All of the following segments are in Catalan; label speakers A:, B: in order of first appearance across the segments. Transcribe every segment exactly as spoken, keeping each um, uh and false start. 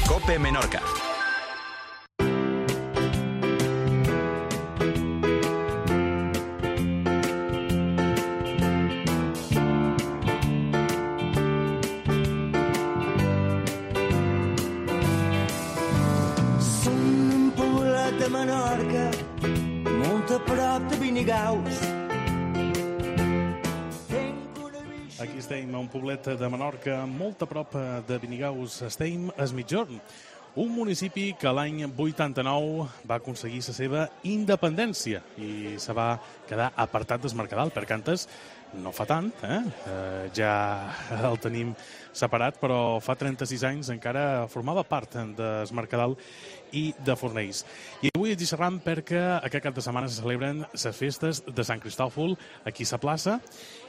A: COPE Menorca.
B: Som un poblat de Menorca, molt a prop de Binigaus.
C: Aquí estem a un poblet de Menorca, molt a prop de Binigaus. Estem a Es Migjorn, un municipi que l'any vuitanta-nou va aconseguir la seva independència i se va quedar apartat del Mercadal. Per cantes, no fa tant, eh? eh ja el tenim separat, però fa trenta-sis anys encara formava part del Mercadal i de Fornells. I avui ens hi xerram perquè aquest cap de setmana se celebren les festes de Sant Cristòfol aquí a la plaça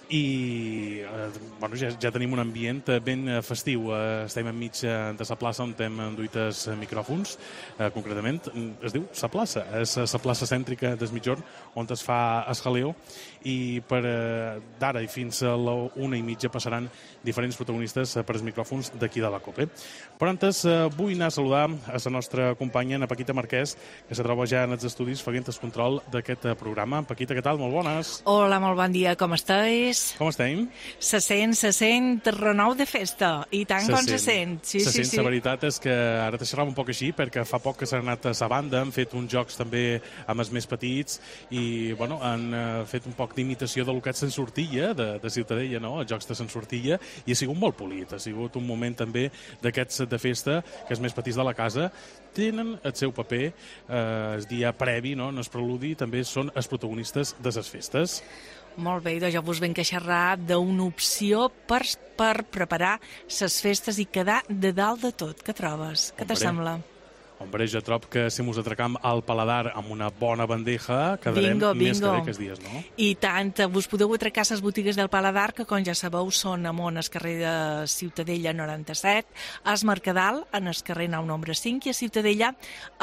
C: i eh, bueno, ja, ja tenim un ambient ben festiu. Eh, estem enmig de la plaça on hem enduit els micròfons, eh, concretament es diu la plaça, és la plaça cèntrica d'Es Migjorn on es fa el jaleo i per eh, d'ara i fins a la una i mitja passaran diferents protagonistes per els micròfons d'aquí de la COPE. Però antes eh, vull anar a saludar a la nostra companya, Ana Paquita Marquès, que se troba ja en els estudis fent el control d'aquest programa. Paquita, què tal? Molt bones.
D: Hola, molt bon dia, com estàs?
C: Com estem?
D: Se sent, se sent renou de festa, i tant se com sent. se sent. Sí,
C: se
D: sí,
C: sent,
D: sí.
C: La veritat és que ara te xerrava un poc així, perquè fa poc que s'han anat a la banda, han fet uns jocs també amb els més petits i bueno, han uh, fet un poc d'imitació del que és Sant Sortilla, de, de Ciutadella, no? Els jocs de Sant Sortilla, i ha sigut molt polit, ha sigut un moment també d'aquests de festa, que els més petits de la casa tenen el seu paper, eh, el dia previ, no? No és preludi, també són els protagonistes de les festes.
D: Molt bé, doncs jo vos venc a xerrar d'una opció per, per preparar les festes i quedar de dalt de tot. Què trobes? Què te sembla?
C: Hombre, jo trob que si mos atracam al paladar amb una bona bandeja, quedarem
D: bingo,
C: més
D: bingo.
C: que bé aquests dies, no?
D: I tant, vos podeu atracar a les botigues del paladar, que com ja sabeu són a Mont, al carrer de Ciutadella noranta-set, a Es Mercadal, en el carrer nou nombre cinc, i a Ciutadella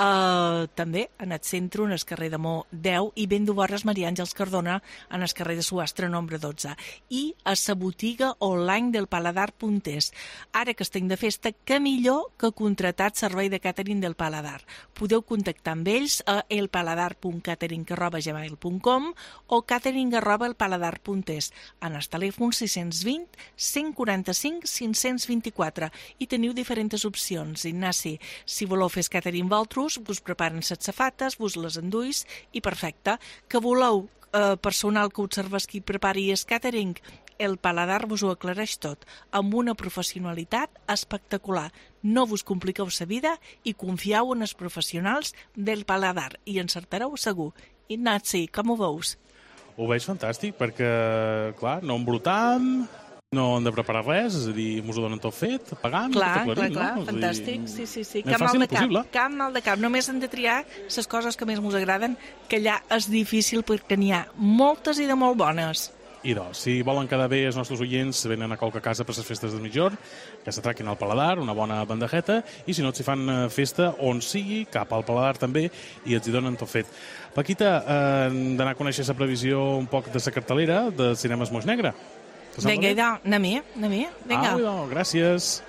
D: eh, també en el centre, en el carrer de Mó deu, i ben d'Uborres Maria Àngels Cardona, en el carrer de Suastre nombre dotze, i a la botiga online del paladar punt es. Ara que estem de festa, que millor que contratar servei de càtering del paladar. Podeu contactar amb ells a elpaladar punt catering arroba gmail punt com o catering arroba elpaladar punt es en el telèfon sis cents vint, cent quaranta-cinc, cinc cents vint-i-quatre i teniu diferents opcions. Ignasi, si voleu fer catering vosaltres, vos preparen les safates, vos les enduis i perfecte. Que voleu eh, personal que observes qui prepari el catering, el paladar vos ho aclareix tot, amb una professionalitat espectacular. No vos compliqueu la vida i confieu en els professionals del paladar i encertareu segur. Ignasi, com ho veus?
C: Ho veig fantàstic, perquè, clar, no embrutam, no hem de preparar res, és a dir, mos ho donen tot fet, pagant,
D: clar,
C: tot aclarit,
D: clar, clar,
C: no?
D: fantàstic,
C: dir,
D: sí, sí, sí.
C: Més
D: Cap
C: fàcil
D: mal de cap,
C: possible.
D: cap mal de cap. Només hem de triar les coses que més mos agraden, que allà és difícil perquè n'hi ha moltes i de molt bones.
C: I doncs, si volen quedar bé els nostres oients, venen a qualque casa per les festes de Migjorn, que s'atraquin al paladar, una bona bandejeta, i si no, s'hi fan festa on sigui, cap al paladar també, i els hi donen tot fet. Paquita, eh, hem d'anar a conèixer la previsió un poc de la cartelera de Cinemes Moix Negre.
D: Vinga, idò, anem-hi, anem-hi, vinga.
C: Ah, idò, gràcies.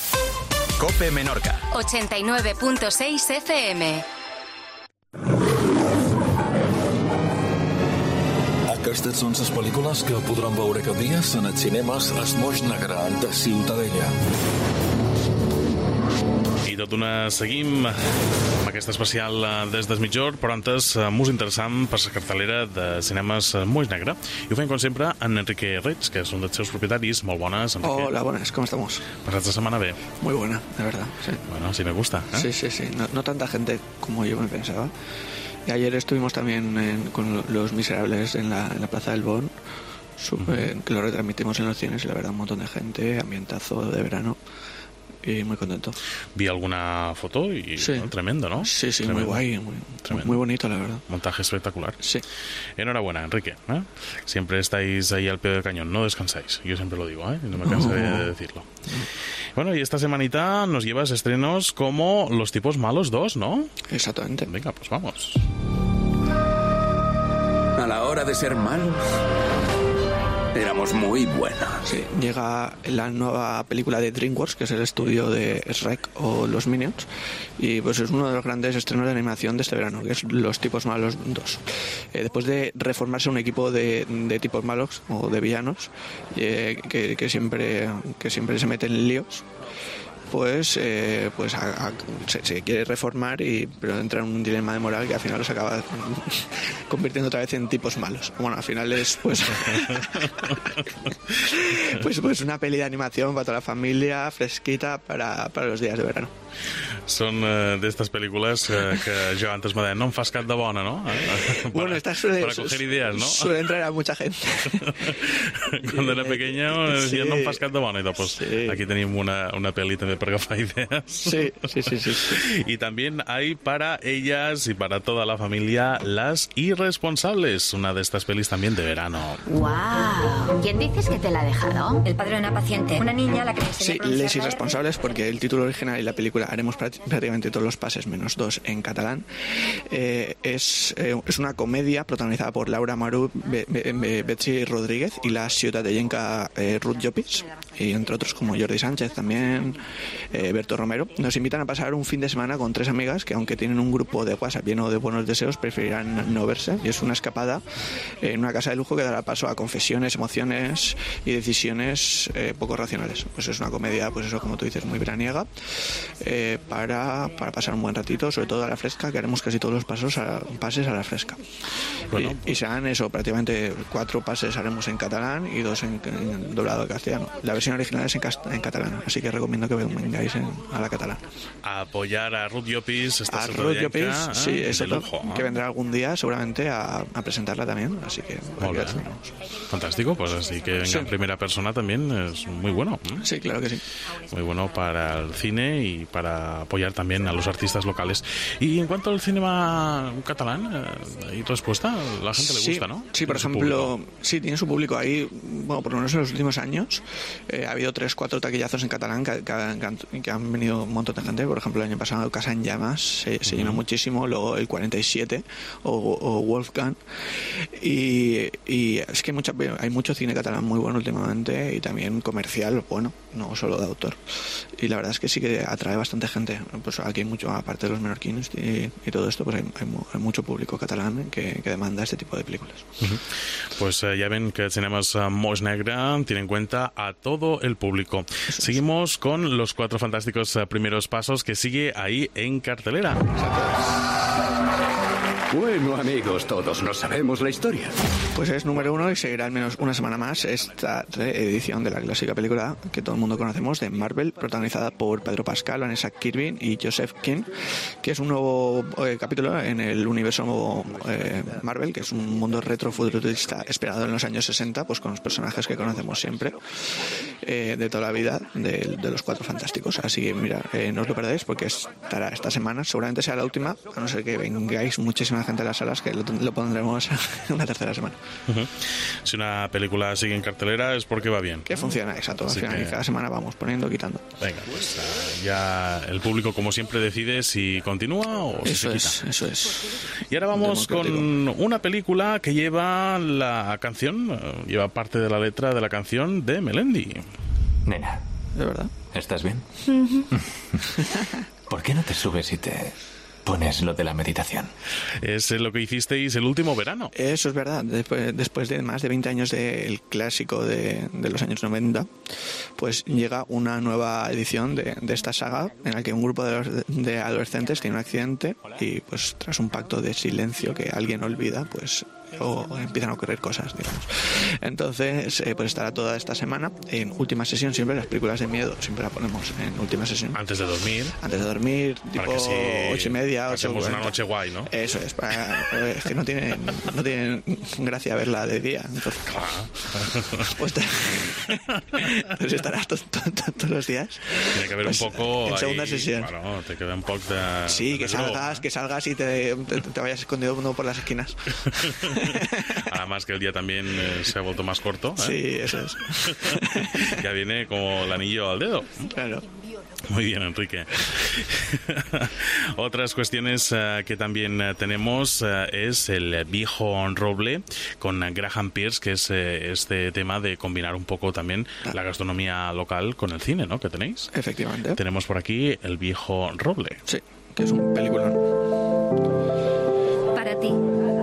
A: COPE Menorca.
E: ochenta y nueve punto seis F M.
F: Aquestes són les pel·lícules que podran veure aquest dia en els cinemes Es Moix Negre de Ciutadella.
C: I tot una seguim amb aquesta especial des d'Es Migjorn, però antes mos interessam per la cartelera de Cinemes Moix Negre. I ho fem, com sempre, en Enrique Reig, que és un dels seus propietaris. Molt bones, Enrique.
G: Hola, buenas, ¿cómo estamos?
C: Pasats la setmana bé?
G: Muy buena, de verdad, sí.
C: Bueno, sí me gusta, ¿eh?
G: Sí, sí, sí, no, no tanta gente como yo me pensaba. Y ayer estuvimos también en, con Los Miserables en la, en la Plaza del Bon, super, uh-huh. que lo retransmitimos en los cines y la verdad un montón de gente, ambientazo de verano y muy contento.
C: Vi alguna foto y
G: sí.
C: ¿no? Tremendo, ¿no?
G: Sí, sí,
C: tremendo.
G: muy guay, muy, muy bonito la verdad.
C: Montaje espectacular.
G: Sí.
C: Enhorabuena, Enrique, ¿eh? Siempre estáis ahí al pie del cañón, no descansáis, yo siempre lo digo, ¿eh? No me cansaré uh-huh. de decirlo. Uh-huh. Bueno, y esta semanita nos llevas estrenos como Los Tipos Malos dos, ¿no?
G: Exactamente.
C: Venga, pues vamos.
H: A la hora de ser malos, Éramos muy buenos.
G: Sí, llega la nueva película de DreamWorks, que es el estudio de Shrek o Los Minions, y pues es uno de los grandes estrenos de animación de este verano, que es Los Tipos Malos dos. Eh, después de reformarse un equipo de, de tipos malos o de villanos eh, que, que, siempre, que siempre se meten en líos, pues, eh, pues a, a, se, se quiere reformar, y pero entra en un dilema de moral que al final los acaba convirtiendo otra vez en tipos malos. Bueno, al final es pues pues, pues una peli de animación para toda la familia, fresquita para, para los días de verano.
C: Són uh, d'estes pel·lícules uh, que jo antes me deien, no em fas cap de bona, ¿no? Para,
G: bueno, esta suele,
C: para coger ideas, ¿no?
G: Suele entrar a mucha gente.
C: Cuando era pequeño me decían,
G: sí.
C: no em fas cap de bona, i doncs, pues, sí. Aquí tenim una, una pel·li també per agafar ideas.
G: Sí, sí, sí, sí, sí.
C: Y también hay para ellas y para toda la familia Las Irresponsables, una de estas pelis también de verano.
I: ¡Wow! ¿Quién dices que te la ha dejado? El padre de una paciente, una niña a la que le enseñé
G: Sí, Les Irresponsables, porque el título original y la película haremos prácticamente todos los pases menos dos en catalán. Eh, es, eh, es una comedia protagonizada por Laura Maru, Be Be Be Betsy Rodríguez y la ciudadellenca eh, Ruth Llopis, y entre otros como Jordi Sánchez también, eh, Berto Romero. Nos invitan a pasar un fin de semana con tres amigas que, aunque tienen un grupo de WhatsApp lleno de buenos deseos, preferirán no verse, y es una escapada en una casa de lujo que dará paso a confesiones, emociones y decisiones eh, poco racionales. Pues es una comedia, pues eso, como tú dices, muy veraniega, eh, para, para pasar un buen ratito, sobre todo a la fresca, que haremos casi todos los pasos a, pases a la fresca. Bueno, y, y serán eso, prácticamente cuatro pases haremos en catalán y dos en, en doblado de castellano. La versión original es en, en catalán, así que recomiendo que vengáis en, a la catalana.
C: A apoyar a Ruth Llopis, esta
G: a Ruth Llopis, ¿eh? Sí, es
C: de
G: otro,
C: lujo, ¿eh?
G: Que vendrá algún día seguramente a, a presentarla también, así que
C: fantástico, pues así que venga sí. En primera persona también es muy bueno, ¿eh?
G: Sí, claro que sí.
C: Muy bueno para el cine y para apoyar también a los artistas locales. Y en cuanto al cinema catalán, ¿hay respuesta? A la gente le gusta,
G: sí,
C: ¿no?
G: Sí, por ejemplo, sí, tiene su público ahí. Bueno, por lo menos en los últimos años eh, ha habido tres, cuatro taquillazos en catalán que, que, han, que han venido un montón de gente. Por ejemplo, el año pasado Casa en Llamas se, se llenó uh-huh. muchísimo, luego el cuarenta y siete o, o Wolfgang, y, y es que mucha, hay mucho cine catalán muy bueno últimamente, y también comercial, bueno, no solo de autor, y la verdad es que sí que atrae bastante gente. Pues aquí hay mucho, aparte de los menorquines y, y todo esto, pues hay, hay, hay mucho público catalán que, que demanda este tipo de películas.
C: Uh-huh. Pues uh, ya ven que Cinemas uh, Moix Negre tiene en cuenta a todo el público. Eso Seguimos es. con Los Cuatro Fantásticos uh, Primeros Pasos, que sigue ahí en cartelera.
H: Bueno, amigos, todos no sabemos la historia.
G: Pues es número uno y seguirá al menos una semana más esta reedición de la clásica película que todo el mundo conocemos de Marvel, protagonizada por Pedro Pascal, Vanessa Kirby y Joseph King, que es un nuevo eh, capítulo en el universo eh, Marvel, que es un mundo retrofuturista esperado en los años sesenta, pues con los personajes que conocemos siempre eh, de toda la vida de, de los Cuatro Fantásticos. Así que mira, eh, no os lo perdáis porque estará esta semana, seguramente sea la última, a no ser que vengáis muchísimas gente a las salas, que lo, lo pondremos en la tercera semana.
C: Uh-huh. Si una película sigue en cartelera es porque va bien.
G: Que funciona, exacto. Al final, que... cada semana vamos poniendo, quitando.
C: Venga, pues uh, ya el público, como siempre, decide si continúa o
G: eso
C: si
G: es,
C: se quita.
G: Eso es.
C: Y ahora vamos con una película que lleva la canción, uh, lleva parte de la letra de la canción de Melendi.
J: Nena.
G: ¿De verdad?
J: ¿Estás bien? ¿Por qué no te subes y te pones lo de la meditación?
C: Es lo que hicisteis el último verano.
G: Eso es verdad. Después, después de más de veinte años del clásico de, de los años noventa, pues llega una nueva edición de, de esta saga en la que un grupo de, de adolescentes tiene un accidente y pues tras un pacto de silencio que alguien olvida, pues o empiezan a ocurrir cosas, digamos. Entonces, eh, pues estará toda esta semana en última sesión. Siempre las películas de miedo siempre la ponemos en última sesión.
C: Antes de dormir.
G: Antes de dormir, tipo
C: si
G: ocho y media, ocho.
C: Hacemos una noche guay, ¿no?
G: Eso es, para, es que no tiene, no tiene gracia verla de día. Entonces,
C: claro.
G: Pues, te, entonces estarás to, to, to, todos los días.
C: Tiene que haber pues, un poco
G: en
C: ahí,
G: segunda sesión.
C: Bueno, te queda un poco de.
G: Sí,
C: de
G: que
C: droga,
G: salgas,
C: ¿eh?
G: que salgas y te, te, te vayas escondido uno por las esquinas.
C: Además que el día también eh, se ha vuelto más corto, ¿eh?
G: Sí, eso es.
C: Ya viene como el anillo al dedo.
G: Claro.
C: Muy bien, Enrique. Otras cuestiones uh, que también uh, tenemos uh, es el viejo roble con Graham Pearce, que es uh, este tema de combinar un poco también ah. la gastronomía local con el cine, ¿no? ¿Que tenéis?
G: Efectivamente.
C: Tenemos por aquí el viejo roble.
G: Sí, que es un peliculón.
I: Para ti.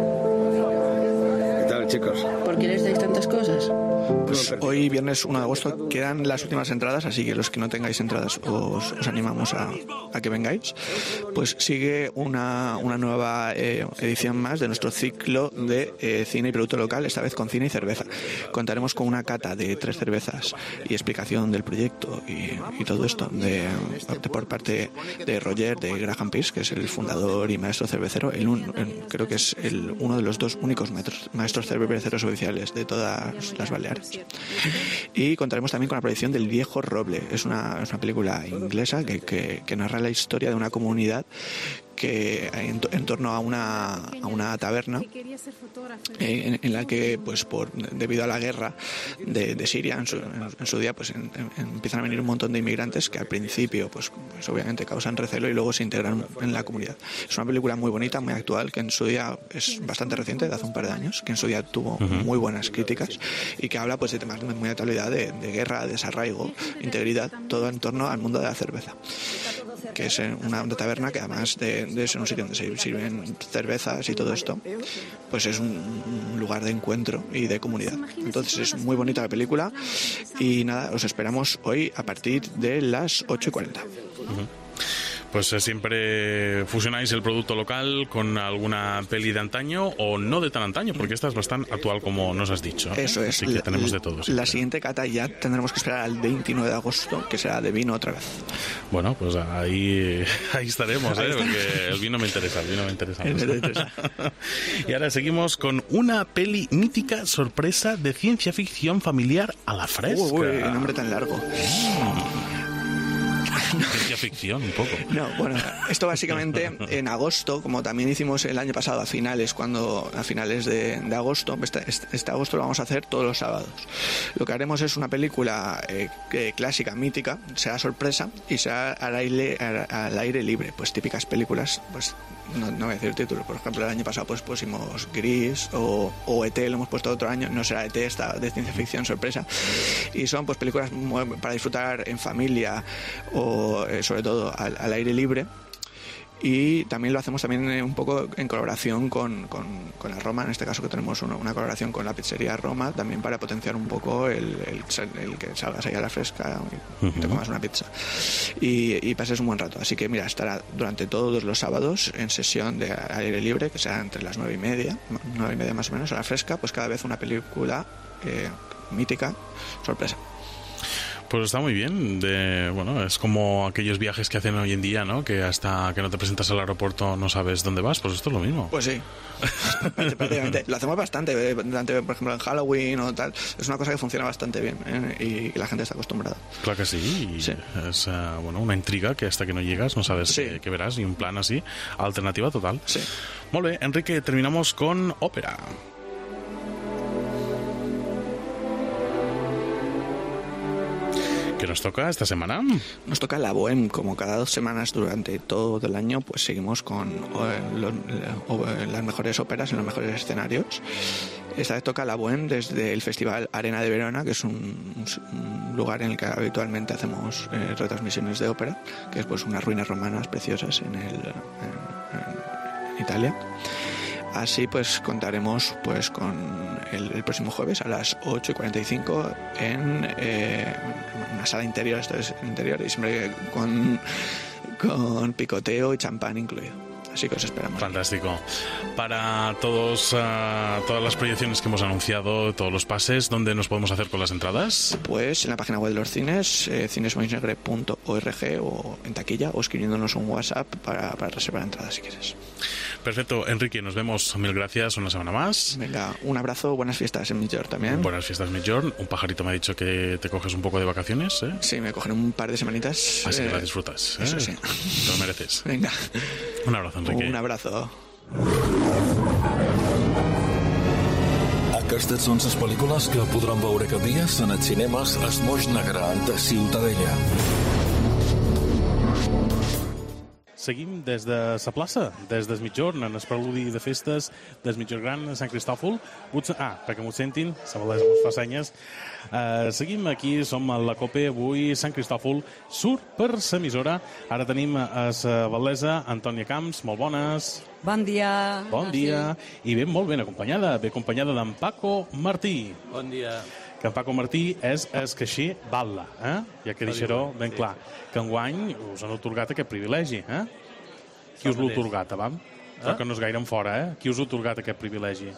K: ¿Qué tal, chicos?
L: ¿Por qué les dais tantas cosas?
G: Pues hoy, viernes uno de agosto, quedan las últimas entradas, así que los que no tengáis entradas os, os animamos a, a que vengáis. Pues sigue una, una nueva eh, edición más de nuestro ciclo de eh, cine y producto local, esta vez con cine y cerveza. Contaremos con una cata de tres cervezas y explicación del proyecto y, y todo esto de, de, por parte de Roger, de Graham Pearce, que es el fundador y maestro cervecero, el un, el, creo que es el, uno de los dos únicos maestros, maestros cerveceros oficiales de todas las Baleares. Y contaremos también con la proyección del viejo roble. Es una, es una película inglesa que, que, que narra la historia de una comunidad que en, en torno a una, a una taberna eh, en, en la que pues por debido a la guerra de, de Siria en su, en, en su día pues en, en, empiezan a venir un montón de inmigrantes que al principio pues, pues obviamente causan recelo y luego se integran en la comunidad. Es una película muy bonita, muy actual, que en su día es bastante reciente, de hace un par de años, que en su día tuvo uh-huh. muy buenas críticas y que habla pues de temas muy de actualidad, de, de guerra, desarraigo, integridad, todo en torno al mundo de la cerveza, que es una, una taberna que además de, de ser un sitio donde se sirven cervezas y todo esto, pues es un, un lugar de encuentro y de comunidad. Entonces es muy bonita la película y nada, os esperamos hoy a partir de las ocho y cuarenta.
C: Uh-huh. Pues eh, siempre fusionáis el producto local con alguna peli de antaño o no de tan antaño, porque esta es bastante actual, como nos has dicho. ¿eh?
G: Eso es.
C: Así que la, tenemos de todo.
G: La
C: siempre.
G: Siguiente cata ya tendremos que esperar al veintinueve de agosto, que será de vino otra vez.
C: Bueno, pues ahí, ahí estaremos, ¿eh? Porque el vino me interesa, el vino me interesa.
G: El vino me interesa.
C: Y ahora seguimos con una peli mítica sorpresa de ciencia ficción familiar a la fresca.
G: Uy, uy, un nombre tan largo.
C: Mm. Ciencia ficción, un poco.
G: No, bueno, esto básicamente en agosto, como también hicimos el año pasado a finales, cuando a finales de, de agosto, este, este agosto lo vamos a hacer todos los sábados. Lo que haremos es una película eh, clásica, mítica, será sorpresa y será al aire, al aire libre, pues típicas películas, pues no, no voy a decir título, por ejemplo el año pasado pues pusimos Gris o, o E T, lo hemos puesto otro año, no será E T, esta de ciencia ficción sorpresa, y son pues películas para disfrutar en familia o eh, sobre todo al, al aire libre. Y también lo hacemos también un poco en colaboración con, con, con la Roma, en este caso que tenemos una, una colaboración con la pizzería Roma, también para potenciar un poco el, el, el que salgas ahí a la fresca y uh-huh. te comas una pizza y, y pases un buen rato. Así que mira, estará durante todos los sábados en sesión de aire libre, que será entre las nueve y media, nueve y media más o menos, a la fresca, pues cada vez una película eh, mítica, sorpresa.
C: Pues está muy bien. De, bueno, es como aquellos viajes que hacen hoy en día, ¿no? Que hasta que no te presentas al aeropuerto no sabes dónde vas. Pues esto es lo mismo.
G: Pues sí. Prácticamente. Lo hacemos bastante. Durante, por ejemplo, en Halloween o tal. Es una cosa que funciona bastante bien, ¿eh? Y la gente está acostumbrada.
C: Claro que sí. Y
G: sí.
C: Es uh, bueno, una intriga que hasta que no llegas no sabes sí. qué, qué verás. Y un plan así, alternativa total.
G: Sí.
C: Molt bé, Enrique, terminamos con ópera. ¿Qué nos toca esta semana?
G: Nos toca la Bohème, como cada dos semanas durante todo el año, pues seguimos con eh, los, eh, las mejores óperas en los mejores escenarios. Esta vez toca la Bohème desde el Festival Arena de Verona, que es un, un lugar en el que habitualmente hacemos eh, retransmisiones de ópera, que es pues unas ruinas romanas preciosas en, el, en, en Italia. Así pues contaremos pues con el, el próximo jueves a las ocho y cuarenta y cinco en eh, una sala interior, esto es interior, y siempre con, con picoteo y champán incluido. Así que os esperamos.
C: Fantástico. Para todos uh, todas las proyecciones que hemos anunciado, todos los pases, ¿dónde nos podemos hacer con las entradas?
G: Pues en la página web de los cines, eh, cinesmoixnegre punto org, o en taquilla, o escribiéndonos un WhatsApp para, para reservar entradas si quieres.
C: Perfecto, Enrique, nos vemos. Mil gracias, una semana más.
G: Venga, un abrazo, buenas fiestas en Migjorn también.
C: Buenas fiestas, Migjorn. Un pajarito me ha dicho que te coges un poco de vacaciones, ¿eh?
G: Sí, me cogeré un par de semanitas.
C: Así
G: eh,
C: que las disfrutas, ¿eh?
G: Eso sí.
C: Te lo mereces.
G: Venga.
C: Un abrazo, Enrique.
G: Un abrazo.
F: Aquestes són les pel·lícules que podran veure aquest dia en els cinemes Es Moix Negre de Ciutadella.
C: seguim des de la plaça, des del mitjorn, en el preludi de festes del mitjorn gran a Sant Cristòfol. Ah, perquè m'ho sentin, la Valesa mos fa senyes. Uh, seguim aquí, som a la COPE, avui Sant Cristòfol surt per l'emissora. Ara tenim a la Valesa Antònia Camps, molt bones.
K: Bon dia.
C: Bon dia. I ben molt ben acompanyada, ben acompanyada d'en Paco Martí.
M: Bon dia.
C: Que en Paco Martí és el caixer Batlle, eh? Ja que deixaró ben clar. Que enguany us han otorgat aquest privilegi, eh? Qui us l'ha otorgat, abans? Però que no és gaire en fora, eh? Qui us ha otorgat aquest privilegi?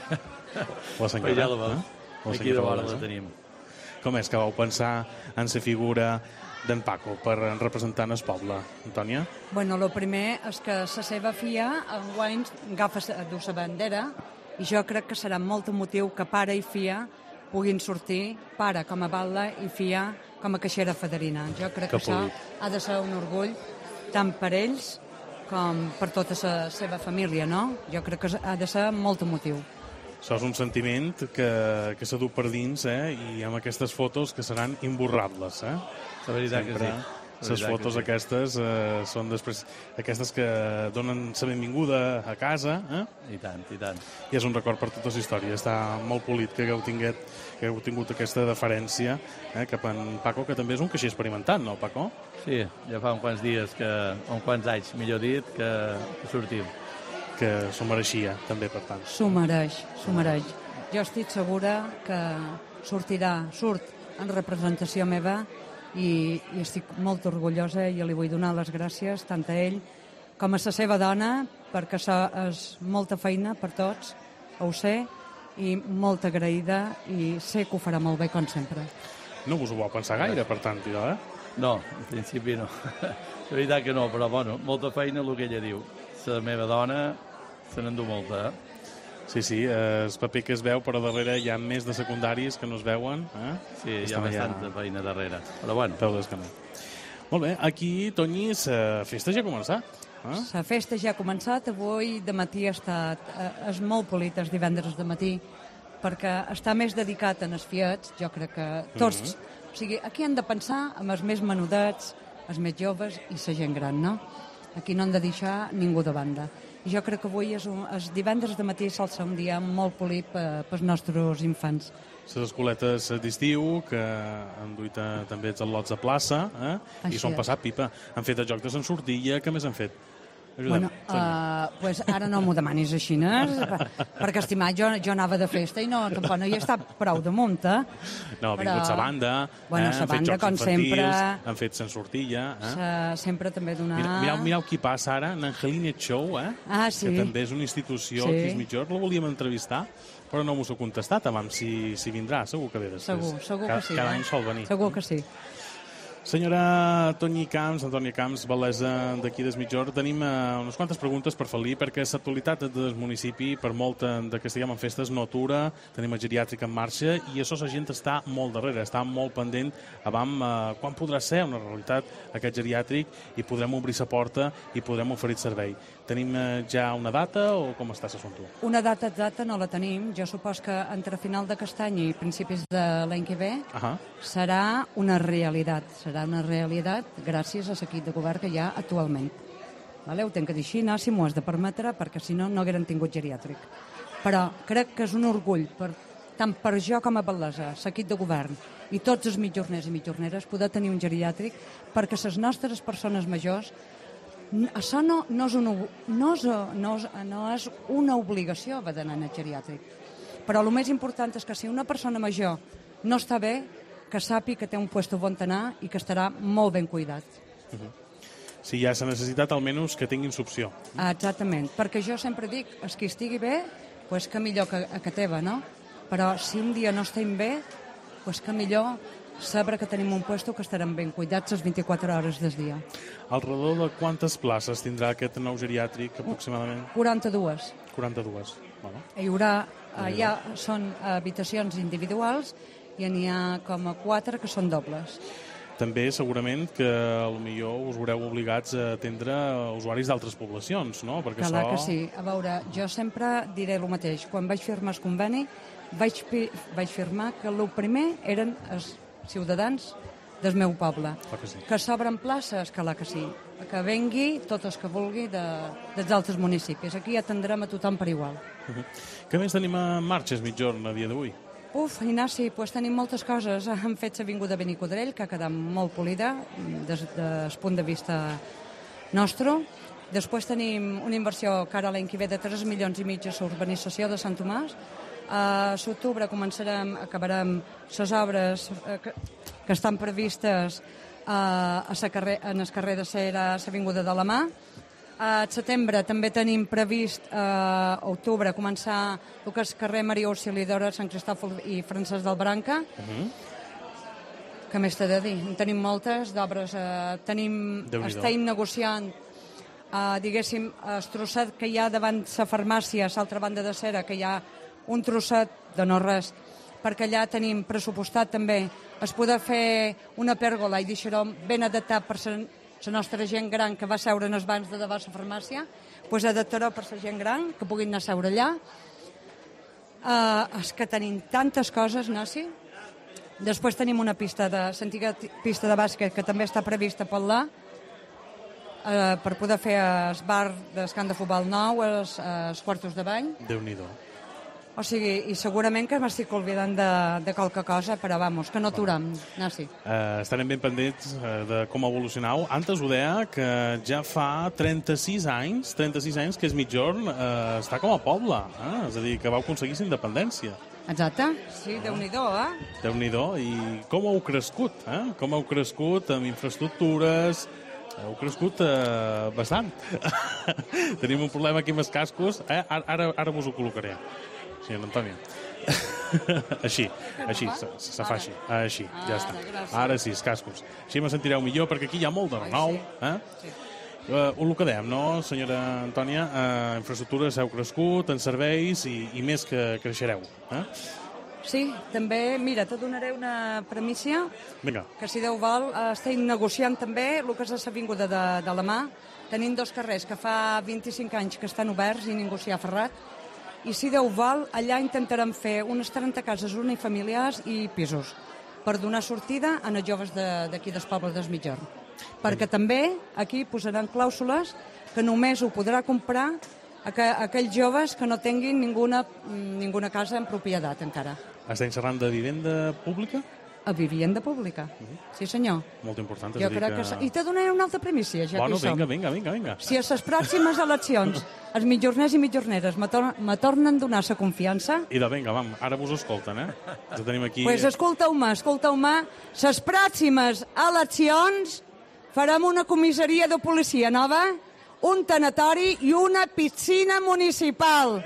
C: La senyora,
M: ja la veus. Aquí de vora la tenim.
C: Com és que vau pensar en la figura d'en Paco per representar el poble, Antònia?
K: Bueno, el primer és que la seva filla enguany agafa la bandera i jo crec que serà molt motiu que pare i filla puguin sortir, pare com a Batlle i filla com a caixera federina. Jo crec que, que això ha de ser un orgull tant per ells com per tota la seva família, no? Jo crec que ha de ser molt emotiu.
C: Això és un sentiment que, que s'ha dut per dins, eh? I amb aquestes fotos que seran imborrables, eh?
M: La veritat
C: Sempre,
M: que sí.
C: Les fotos sí. aquestes eh, són després aquestes que donen la benvinguda a casa, eh?
M: I tant, i tant.
C: I és un record per tota la història. Està molt polit que hagueu tingut, que hagueu tingut aquesta deferència eh, cap a en Paco, que també és un caixer experimentat, no, Paco?
M: Sí, ja fa uns quants dies, que, uns quants anys, millor dit, que, que sortim.
C: Que s'ho mereixia, també, per tant.
K: S'ho mereix, s'ho mereix. Jo estic segura que sortirà, surt en representació meva i, i estic molt orgullosa i li vull donar les gràcies tant a ell com a la seva dona, perquè això és molta feina per tots, ho sé, i molt agraïda i sé que ho farà molt bé, com sempre.
C: No us ho vau pensar gaire, per tant, jo, eh?
M: No, en principi no. La veritat que no, però bueno, molta feina el que ella diu. La meva dona se n'endú molta, eh?
C: Sí, sí, el paper que es veu, però darrere hi ha més de secundaris que no es veuen. Eh?
M: Sí, hi ha bastanta feina darrere. Però bueno.
C: Peu d'escamell. Molt bé, aquí, Toni, la festa ja ha començat. Eh?
K: La festa ja ha començat. Avui de matí ha estat... Eh, és molt polit els divendres de matí, perquè està més dedicat en els fiets. Jo crec que tots... Mm-hmm. O sigui, aquí han de pensar amb els més menudets, els més joves i la gent gran, no? Aquí no han de deixar ningú de banda. I jo crec que avui és un, els divendres de matí sol ser un dia molt polit pels nostres infants.
C: Les escoletes d'estiu, que han duit també els al·lots de plaça, eh? I s'ho han passat pipa. Han fet el joc de Sant Sortilla, què més han fet?
K: Ajudem, bueno, uh, pues ara no m'ho demanis així, no? Perquè, estimat, jo, jo anava de festa i no, tampoc no hi he estat prou damunt, eh?
C: No, ha vingut la banda,
K: bueno,
C: eh?
K: Han fet jocs com infantils, sempre,
C: han fet Sant Sortilla. Eh?
K: Sa, sempre també donar...
C: Mira, mireu, mireu qui passa ara, l'Angelina Show, eh?
K: Ah, sí.
C: Que també és una institució
K: sí.
C: aquí al mitjorn, la volíem entrevistar, però no m'ho s'ha contestat, abans si, si vindrà, segur que ve després.
K: Segur, segur
C: cada,
K: que sí.
C: Cada any sol venir.
K: Segur que sí.
C: Senyora Toni Camps, Antònia Camps, Valesa d'aquí des mitjorn, tenim uh, unes quantes preguntes per fer-li, perquè l'actualitat del municipi, per molt de que estiguem en festes, no atura, tenim el geriàtric en marxa, i això la gent està molt darrere, està molt pendent abans uh, quan podrà ser una realitat aquest geriàtric i podrem obrir la porta i podrem oferir servei. Tenim uh, ja una data o com està l'assumpte?
K: Una data exacta no la tenim. Jo supos que entre final d'aquest any i principis de l'any que ve uh -huh. serà una realitat, serà una realitat gràcies a l'equip de govern que hi ha actualment. Vale? Ho tenc que dir així, no, si m'ho has de permetre, perquè si no, no hagueren tingut geriàtric. Però crec que és un orgull, per, tant per jo com a Valesa, l'equip de govern i tots els mitjorners i mitjorneres, poder tenir un geriàtric, perquè les nostres persones majors, això no, no, és una, no, és, no, és, no és una obligació haver d'anar al geriàtric. Però el més important és que si una persona major no està bé, que sàpiga que té un lloc on anar i que estarà molt ben cuidat.
C: Uh-huh. Si hi ha la necessitat, almenys que tinguin l'opció.
K: Exactament, perquè jo sempre dic, és que estigui bé, pues que millor que, que teva, no? Però si un dia no estem bé, pues que millor saber que tenim un lloc que estarem ben cuidats les vint-i-quatre hores del dia.
C: Al redor de quantes places tindrà aquest nou geriàtric, aproximadament?
K: quaranta-dues.
C: quaranta-dues, bueno.
K: Hi haurà, ja són habitacions individuals i n'hi ha com a quatre que són dobles.
C: També, segurament, que potser us veureu obligats a atendre usuaris d'altres poblacions, no? Perquè
K: Clar
C: això...
K: que sí. A veure, jo sempre diré el mateix. Quan vaig firmar el conveni, vaig, vaig firmar que el primer eren els ciutadans del meu poble.
C: Clar que sí.
K: Que s'obren places, clar que sí. que vengui tot el que vulgui de, dels altres municipis. Aquí atendrem a tothom per igual.
C: Uh -huh. Què més tenim en marxa, es mitjorn, a dia d'avui?
K: Uf, Ignasi, pues tenim moltes coses. Hem fet l'avinguda Benicodrell, que ha quedat molt polida des del punt de vista nostre. Després tenim una inversió que ara l'any que ve de tres milions i mig a l'urbanització de Sant Tomàs. A l'octubre començarem, acabarem les obres que, que estan previstes a, a sa carrer, en el carrer de Cera, l'avinguda de la Mà. A setembre també tenim previst a octubre començar el que és carrer Maria Auxiliadora, Sant Cristòfol i Francesc del Branca. Uh -huh. Què més t'he de dir? En tenim moltes d'obres. Eh, tenim, estem negociant eh, diguéssim, el trosset que hi ha davant la farmàcia, a l'altra banda de Cera, que hi ha un trosset de no res, perquè allà tenim pressupostat també es poder fer una pèrgola i deixar-ho ben adaptat per la nostra gent gran que va seure en els bancs de davant la farmàcia, doncs adaptar-ho per la gent gran que puguin anar a seure allà. Uh, és que tenim tantes coses, Nasi. Després tenim una pista de l'antiga pista de bàsquet que també està prevista per allà, uh, per poder fer el bar del camp de futbol nou, els, els quartos de bany.
C: Déu-n'hi-do.
K: O sigui, i segurament que m'estic oblidant de, de qualque cosa, però vamos, que no aturem, Nasi.
C: Uh, estarem ben pendents uh, de com evolucionau. Antes ho deia que ja fa trenta-sis anys, trenta-sis anys que és mitjorn, uh, està com a poble, eh? És a dir, que vau aconseguir la independència.
K: Exacte, sí, Déu-n'hi-do, eh?
C: Déu-n'hi-do, i com heu crescut, eh? Com heu crescut amb infraestructures, heu crescut eh, bastant. Tenim un problema aquí amb els cascos, eh? Ara, ara, ara vos ho col·locaré. Senyor Antònia. Així, així, se, se fa així. Així, ja està. Ara sí, els cascos. Així me sentireu millor, perquè aquí hi ha molt de renou. Eh? Uh, el que dèiem, no, senyora Antònia? Uh, infraestructures heu crescut, en serveis, i, i més que creixereu. Eh?
K: Sí, també, mira, te donaré una premissa.
C: Vinga.
K: Que si Déu vol, estem negociant també el que és l'avinguda de, de la Mà. Tenim dos carrers que fa vint-i-cinc anys que estan oberts i ningú s'hi ha ferrat. I si Déu vol, allà intentarem fer unes trenta cases unifamiliars i pisos per donar sortida a els joves d'aquí dels pobles del Mitjorn. Perquè també aquí posaran clàusules que només ho podrà comprar aquells joves que no tinguin ninguna, ninguna casa en propietat encara.
C: Estem xerrant de vivenda pública?
K: A vivenda pública, sí senyor.
C: Molt important.
K: Jo crec que... que... I te donaré una altra premissa, ja
C: bueno,
K: que hi som.
C: Vinga, vinga, vinga, vinga.
K: Si a les pròximes eleccions els mitjorners i mitjorneres me, tor me tornen a donar la confiança...
C: I de vinga, vam, ara vos escolten, eh? Ja tenim aquí...
K: Doncs pues escolteu-me, escolteu-me, les pròximes eleccions farem una comissaria de policia nova, un tanatori i una piscina municipal.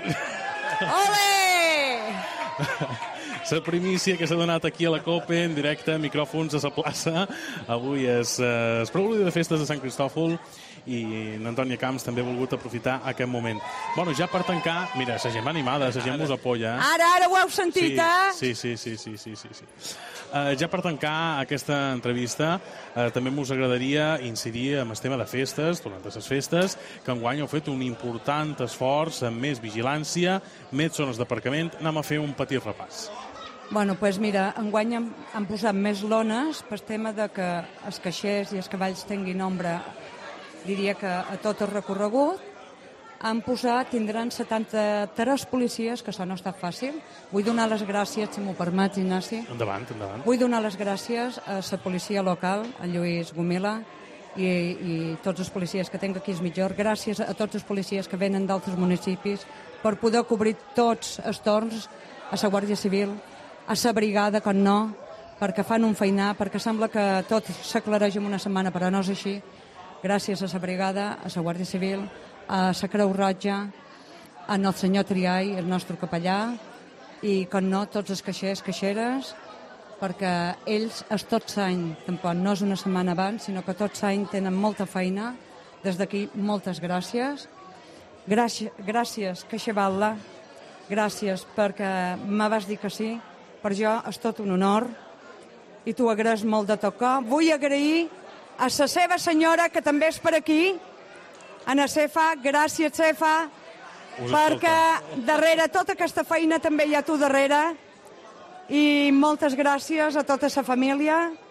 K: Ole!
C: La primícia que s'ha donat aquí a la COPE, en directe, micròfons a la plaça. Avui és eh, el preludio de festes de Sant Cristòfol i n'Antònia Camps també ha volgut aprofitar aquest moment. Bueno, ja per tancar, mira, la gent va animada, la gent us apoya.
K: Ara, ara ho heu sentit,
C: sí,
K: eh?
C: Sí, sí, sí, sí, sí, sí, sí. Uh, ja per tancar aquesta entrevista, uh, també m'us agradaria incidir en el tema de festes, durant les festes, que enguany heu fet un important esforç amb més vigilància, més zones d'aparcament. Anem a fer un petit repàs.
K: Bueno, doncs pues mira, enguany han, han posat més lones pel tema de que els caixers i els cavalls tinguin ombra, diria que a tot el recorregut. Han posat, tindran setanta-tres policies, que això no està fàcil. Vull donar les gràcies, si m'ho permets, Ignasi.
C: Endavant, endavant.
K: Vull donar les gràcies a la policia local, a Lluís Gomila, i, i tots els policies que tinc aquí a Mitjorn. Gràcies a tots els policies que venen d'altres municipis per poder cobrir tots els torns, a la Guàrdia Civil, a la brigada, com no, perquè fan un feinar, perquè sembla que tot s'aclareix en una setmana, però no és així. Gràcies a la brigada, a la Guàrdia Civil, a la Creu Roja, a el senyor Triai, el nostre capellà, i, com no, tots els caixers, caixeres, perquè ells és tot l'any, tampoc no és una setmana abans, sinó que tot l'any tenen molta feina. Des d'aquí, moltes gràcies. Gràcies, gràcies Caixaval·la, gràcies perquè me vas dir que sí. Per jo és tot un honor i t'ho agraeix molt de tot cor. Vull agrair a la seva senyora, que també és per aquí, a la Cefa. Gràcies, Cefa, perquè darrere tota aquesta feina també hi ha tu darrere. I moltes gràcies a tota la família,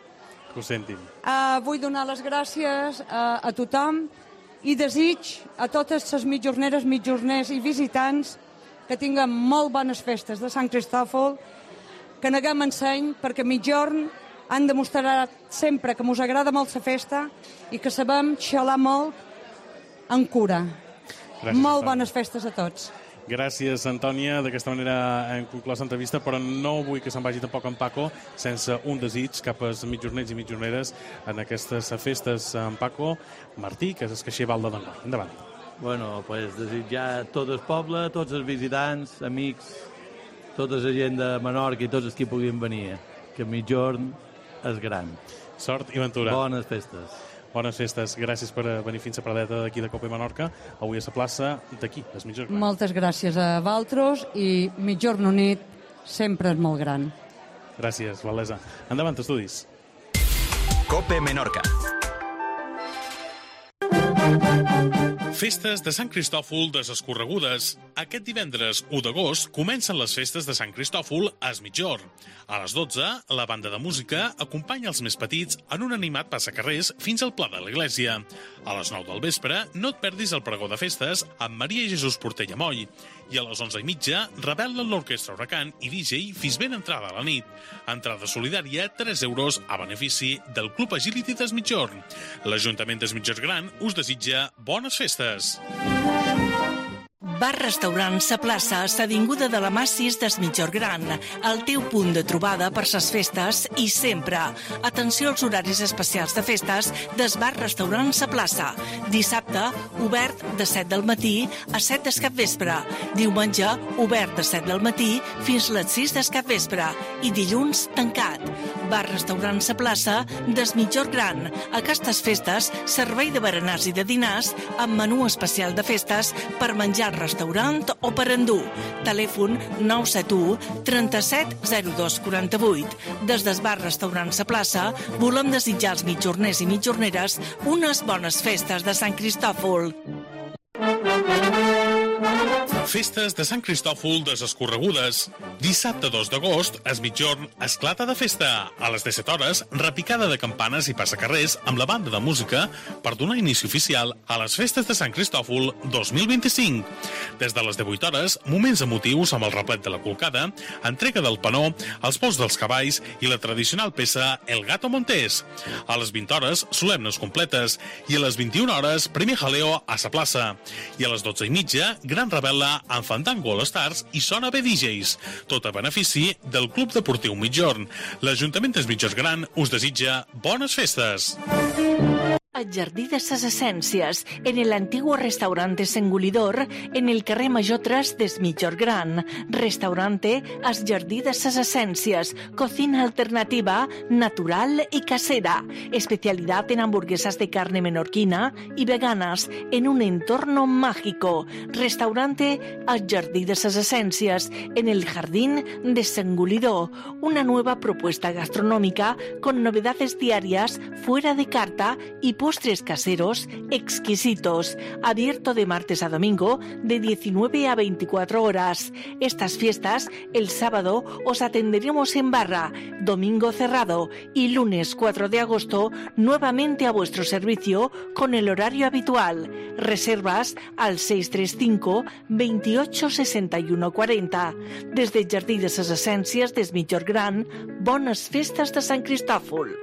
C: Que ho sentin.
K: Uh, vull donar les gràcies uh, a tothom i desig a totes les mitjorneres, mitjorners i visitants que tinguem molt bones festes de Sant Cristòfol, que neguem enseny, perquè Migjorn han demostrat sempre que mos agrada molt la festa i que sabem xalar molt en cura.
C: Gràcies,
K: molt
C: Antònia.
K: bones festes a tots.
C: Gràcies, Antònia. D'aquesta manera hem conclòs l'entrevista, però no vull que se'n vagi tampoc en Paco sense un desig cap als mitjorners i mitjorneres en aquestes festes en Paco. Martí, que és el caixer Val de Dangor. Endavant.
M: Bueno, pues desitjar a tot el poble, tots els visitants, amics, tota la gent de Menorca i tots els que puguin venir, que Migjorn és gran.
C: Sort i ventura.
M: Bones festes.
C: Bones festes. Gràcies per venir fins a Pradeta d'aquí de Cope Menorca, avui a la plaça d'aquí, les Migjorn.
K: Moltes gràcies a Valtros i Migjorn Unit sempre és molt gran.
C: Gràcies, Valesa. Endavant, estudis.
A: Cope Menorca.
C: Festes de Sant Cristòfol desescorregudes. Aquest divendres u d'agost comencen les festes de Sant Cristòfol a Es Migjorn. A les dotze, la banda de música acompanya els més petits en un animat passacarrers fins al pla de l'església. A les nou del vespre, no et perdis el pregó de festes amb Maria i Jesús Portell Moll. I a les onze i mitja, revelen l'Orquestra Huracan i D J fins ben entrada a la nit. Entrada solidària, tres euros a benefici del Club Agility d'Es Migjorn. L'Ajuntament d'Es Migjorn Gran us desitja bones festes.
D: Bar-restaurant Sa Plaça, s'avinguda de la Massis d'Es Migjorn Gran, el teu punt de trobada per ses festes i sempre. Atenció als horaris especials de festes des Bar-restaurant Sa Plaça. Dissabte, obert de set del matí a set del capvespre. Diumenge, obert de set del matí fins a les sis del capvespre. I dilluns, tancat. Bar-restaurant Sa Plaça d'Es Migjorn Gran. Aquestes festes, servei de berenars i de dinars amb menú especial de festes per menjar al restaurant o per endur. Telèfon nou set u, trenta-set, zero dos, quaranta-vuit. Des del Bar-restaurant Sa Plaça volem desitjar als mitjorners i mitjorneres unes bones festes de Sant Cristòfol.
C: Festes de Sant Cristòfol desescorregudes. Dissabte dos d'agost, Es Migjorn esclata de festa. A les disset hores, repicada de campanes i passacarrers amb la banda de música per donar inici oficial a les festes de Sant Cristòfol dos mil vint-i-cinc. Des de les divuit hores, moments emotius amb el replet de la colcada, entrega del panó, els vols dels cavalls i la tradicional peça El Gato Montés. A les vint hores, solemnes completes i a les vint-i-una hores, primer jaleo a sa plaça. I a les dotze i mitja, gran rebel·la amb Fandango All Stars i Sona B D Js, tot a benefici del Club Deportiu Migjorn. L'Ajuntament d'Es Migjorn Gran us desitja bones festes.
D: El Jardí de ses Essències, en el antiguo restaurante Sengulidor, en el carrer Major tres d'Es Migjorn Gran. Restaurante El Jardí de ses Essències, cocina alternativa, natural y casera. Especialidad en hamburguesas de carne menorquina y veganas, en un entorno mágico. Restaurante El Jardí de ses Essències, en el Jardín de Sengulidor. Una nueva propuesta gastronómica con novedades diarias, fuera de carta y postres caseros exquisitos. Abierto de martes a domingo de diecinueve a veinticuatro horas. Estas fiestas, el sábado os atenderemos en barra, domingo cerrado y lunes cuatro de agosto nuevamente a vuestro servicio con el horario habitual. Reservas al seis tres cinco, veintiocho, sesenta y uno, cuarenta. Desde el Jardí de ses Essències d'Es Migjorn Gran, bones festes de Sant Cristòfol.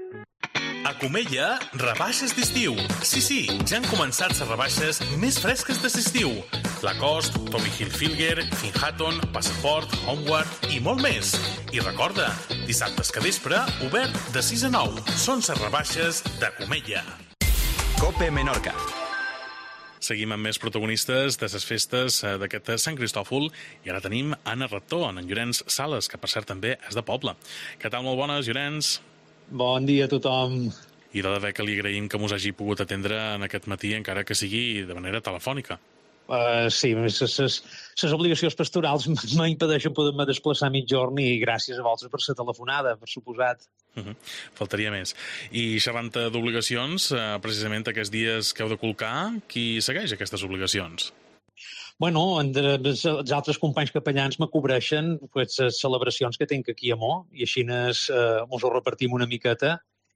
C: A Comella, rebaixes d'estiu. Sí, sí, ja han començat les rebaixes més fresques de l'estiu. Lacoste, Tommy Hilfiger, Finhatton, Passaport, Homeward i molt més. I recorda, dissabtes que vespre, obert de sis a nou. Són les rebaixes de Comella.
A: Cope Menorca.
C: Seguim amb més protagonistes de les festes d'aquest Sant Cristòfol i ara tenim Anna Rector, en Llorenç Sales, que per cert també és de poble. Què tal? Molt bones, Llorenç?
N: Bon dia a tothom.
C: I de debò que li agraïm que mos hagi pogut atendre en aquest matí, encara que sigui de manera telefònica.
N: Uh, sí, les obligacions pastorals m'impedeixen poder-me desplaçar a mitjorn i gràcies a vosaltres per la telefonada, per suposat.
C: Uh -huh. Faltaria més. I xerrant d'obligacions, uh, precisament aquests dies que heu de colcar, qui segueix aquestes obligacions?
N: Bueno, els altres companys capellans me cobreixen pues, les celebracions que tinc aquí a Mo i així ens, eh, ens ho repartim una miqueta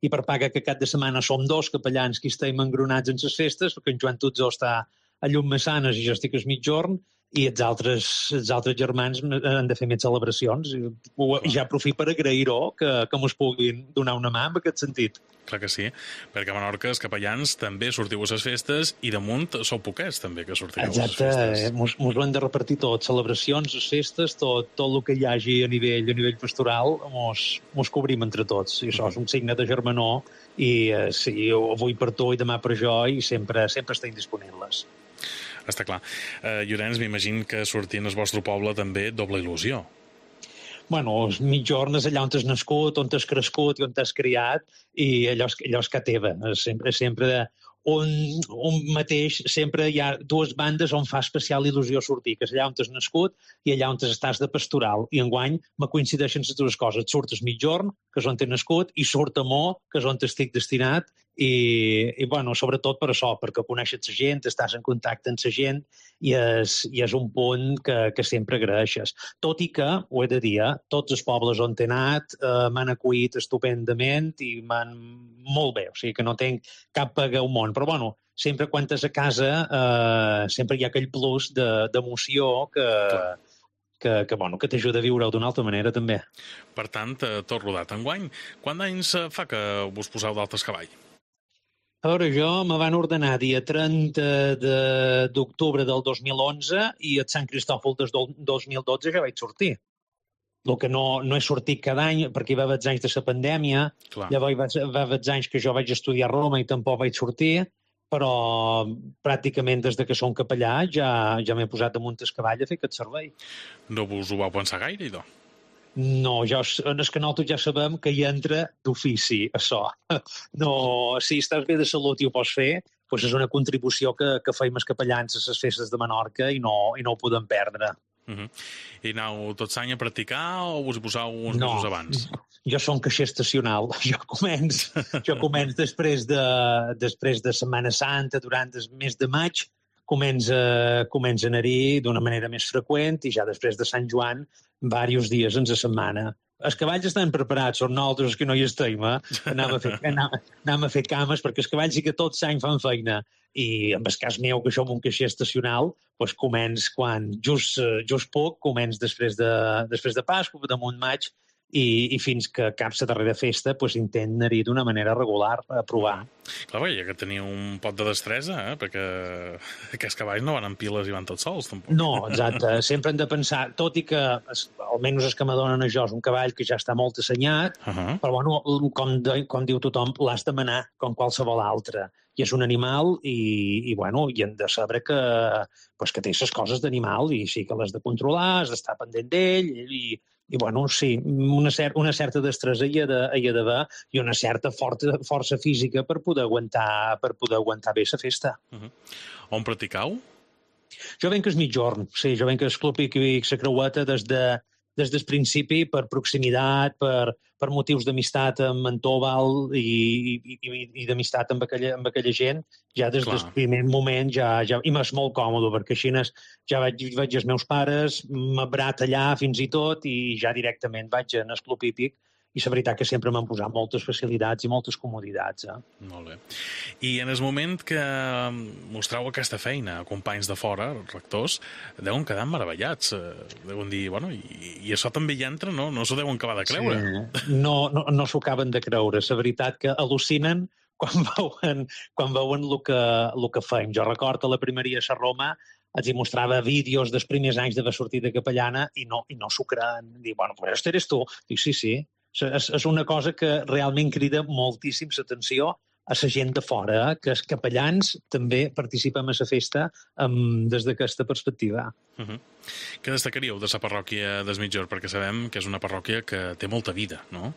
N: i per paga que cap de setmana som dos capellans que estem engronats en les festes, perquè en Joan Tutzó està a Llum Massanes i jo estic a Migjorn, i els altres, els altres germans han de fer més celebracions. I ja aprofito per agrair-ho que, que mos puguin donar una mà en aquest sentit.
C: Clar que sí, perquè a Menorca els capellans també sortiu a les festes i damunt sou poquets també que sortiu
N: Exacte,
C: a les festes.
N: Exacte, mos, mos ho hem de repartir tot, celebracions, les festes, tot, tot el que hi hagi a nivell, a nivell pastoral mos, mos cobrim entre tots, i això és un signe de germanor, i eh, sí, avui per tu i demà per jo, i sempre, sempre estem disponibles.
C: Està clar. Uh, Llorenç, m'imagino que sortint al vostre poble també doble il·lusió.
N: Bueno, Migjorn és allà on has nascut, on has crescut i on t'has criat, i allò és, allò és que teva. Sempre, sempre on, on mateix sempre hi ha dues bandes on fa especial il·lusió sortir, que és allà on t'has nascut i allà on estàs de pastoral. I enguany me coincideixen les dues coses. Surt a Migjorn, que és on t'he nascut, i surt a Mo, que és on estic destinat, i, i bueno, sobretot per això, perquè coneixes la gent, estàs en contacte amb la gent, i és, i és un punt que, que sempre agraeixes. Tot i que, ho he de dir, tots els pobles on he anat eh, m'han acollit estupendament i m'han molt bé, o sigui que no tinc cap paga al món, però bueno, sempre quan estàs a casa eh, sempre hi ha aquell plus d'emoció de, que, que, que, bueno, que t'ajuda a viure-ho d'una altra manera també.
C: Per tant, tot rodat enguany. Quants anys fa que vos poseu d'altes cavall?
N: A veure, jo me van ordenar dia trenta d'octubre del dos mil onze i a Sant Cristòfol del dos mil dotze ja vaig sortir. El que no, no he sortit cada any, perquè hi va haver anys de la pandèmia, Clar. Llavors hi va haver anys que jo vaig estudiar a Roma i tampoc vaig sortir, però pràcticament des de que som capellà ja, ja m'he posat damunt el cavall a fer aquest servei.
C: No vos ho vau pensar gaire, idò?
N: No, jo, és que nosaltres ja sabem que hi entra d'ofici, això. No, si estàs bé de salut i ho pots fer, doncs és una contribució que, que feim els capellans a les festes de Menorca i no, i no ho podem perdre.
C: Uh-huh. I aneu tots l'any a practicar o us hi poseu uns
N: no,
C: mesos abans?
N: Jo som caixer estacional. Jo començo, jo començo després, de, després de Setmana Santa, durant el mes de maig, comença, comença a anar-hi d'una manera més freqüent i ja després de Sant Joan diversos dies en la setmana. Els cavalls estan preparats, són nosaltres que no hi estem, eh? Anem a fer, anem, anem a fer cames, perquè els cavalls sí que tots l'any fan feina. I en el cas meu, que som un caixer estacional, doncs començ quan just, just puc, començ després de, després de Pasqua, damunt maig, i, i fins que cap la darrera festa doncs, intent anar-hi d'una manera regular a provar.
C: Clar, veia que tenia un pot de destresa, eh? Perquè aquests cavalls no van en piles i van tots sols, tampoc.
N: No, exacte. Sempre hem de pensar, tot i que almenys els que me donen a jo és un cavall que ja està molt assenyat, uh -huh. però bueno, com, de, com diu tothom, l'has de manar com qualsevol altre. I és un animal i, i, bueno, i hem de saber que, pues, que té les coses d'animal i sí que l'has de controlar, has d'estar pendent d'ell i, i bueno, sí, una, cer una certa destresa hi ha d'haver i una certa forta, força física per poder aguantar, per poder aguantar bé la festa.
C: Uh -huh. On practicau?
N: Jo venc al Migjorn, sí, jo venc al Club Hípic La Creueta des de des del principi per proximitat, per, per motius d'amistat amb en Tobal i, i, i, i d'amistat amb, aquella, amb aquella gent, ja des del primer moment ja, ja, i m'és molt còmode, perquè així ja vaig, vaig els meus pares, m'abrat allà fins i tot i ja directament vaig en el Club Hípic i la veritat que sempre m'han posat moltes facilitats i moltes comoditats. Eh?
C: Molt bé. I en el moment que mostrau aquesta feina a companys de fora, rectors, deuen quedar meravellats. Deuen dir, bueno, i, i això també hi entra, no? No s'ho deuen acabar de creure.
N: Sí. No, no, no s'ho acaben de creure. La veritat que al·lucinen quan veuen, quan veuen el que, el que feim. Jo recordo a la primeria a Roma els hi mostrava vídeos dels primers anys d'haver sortit de capellana i no, i no s'ho creen. Dic, bueno, pues este eres tu. Dic, sí, sí. És, és una cosa que realment crida moltíssim l'atenció a la gent de fora, eh? Que els capellans també participem a la festa um, des d'aquesta perspectiva.
C: Uh -huh. Què destacaríeu de la parròquia d'Es Migjorn? Perquè sabem que és una parròquia que té molta vida, no?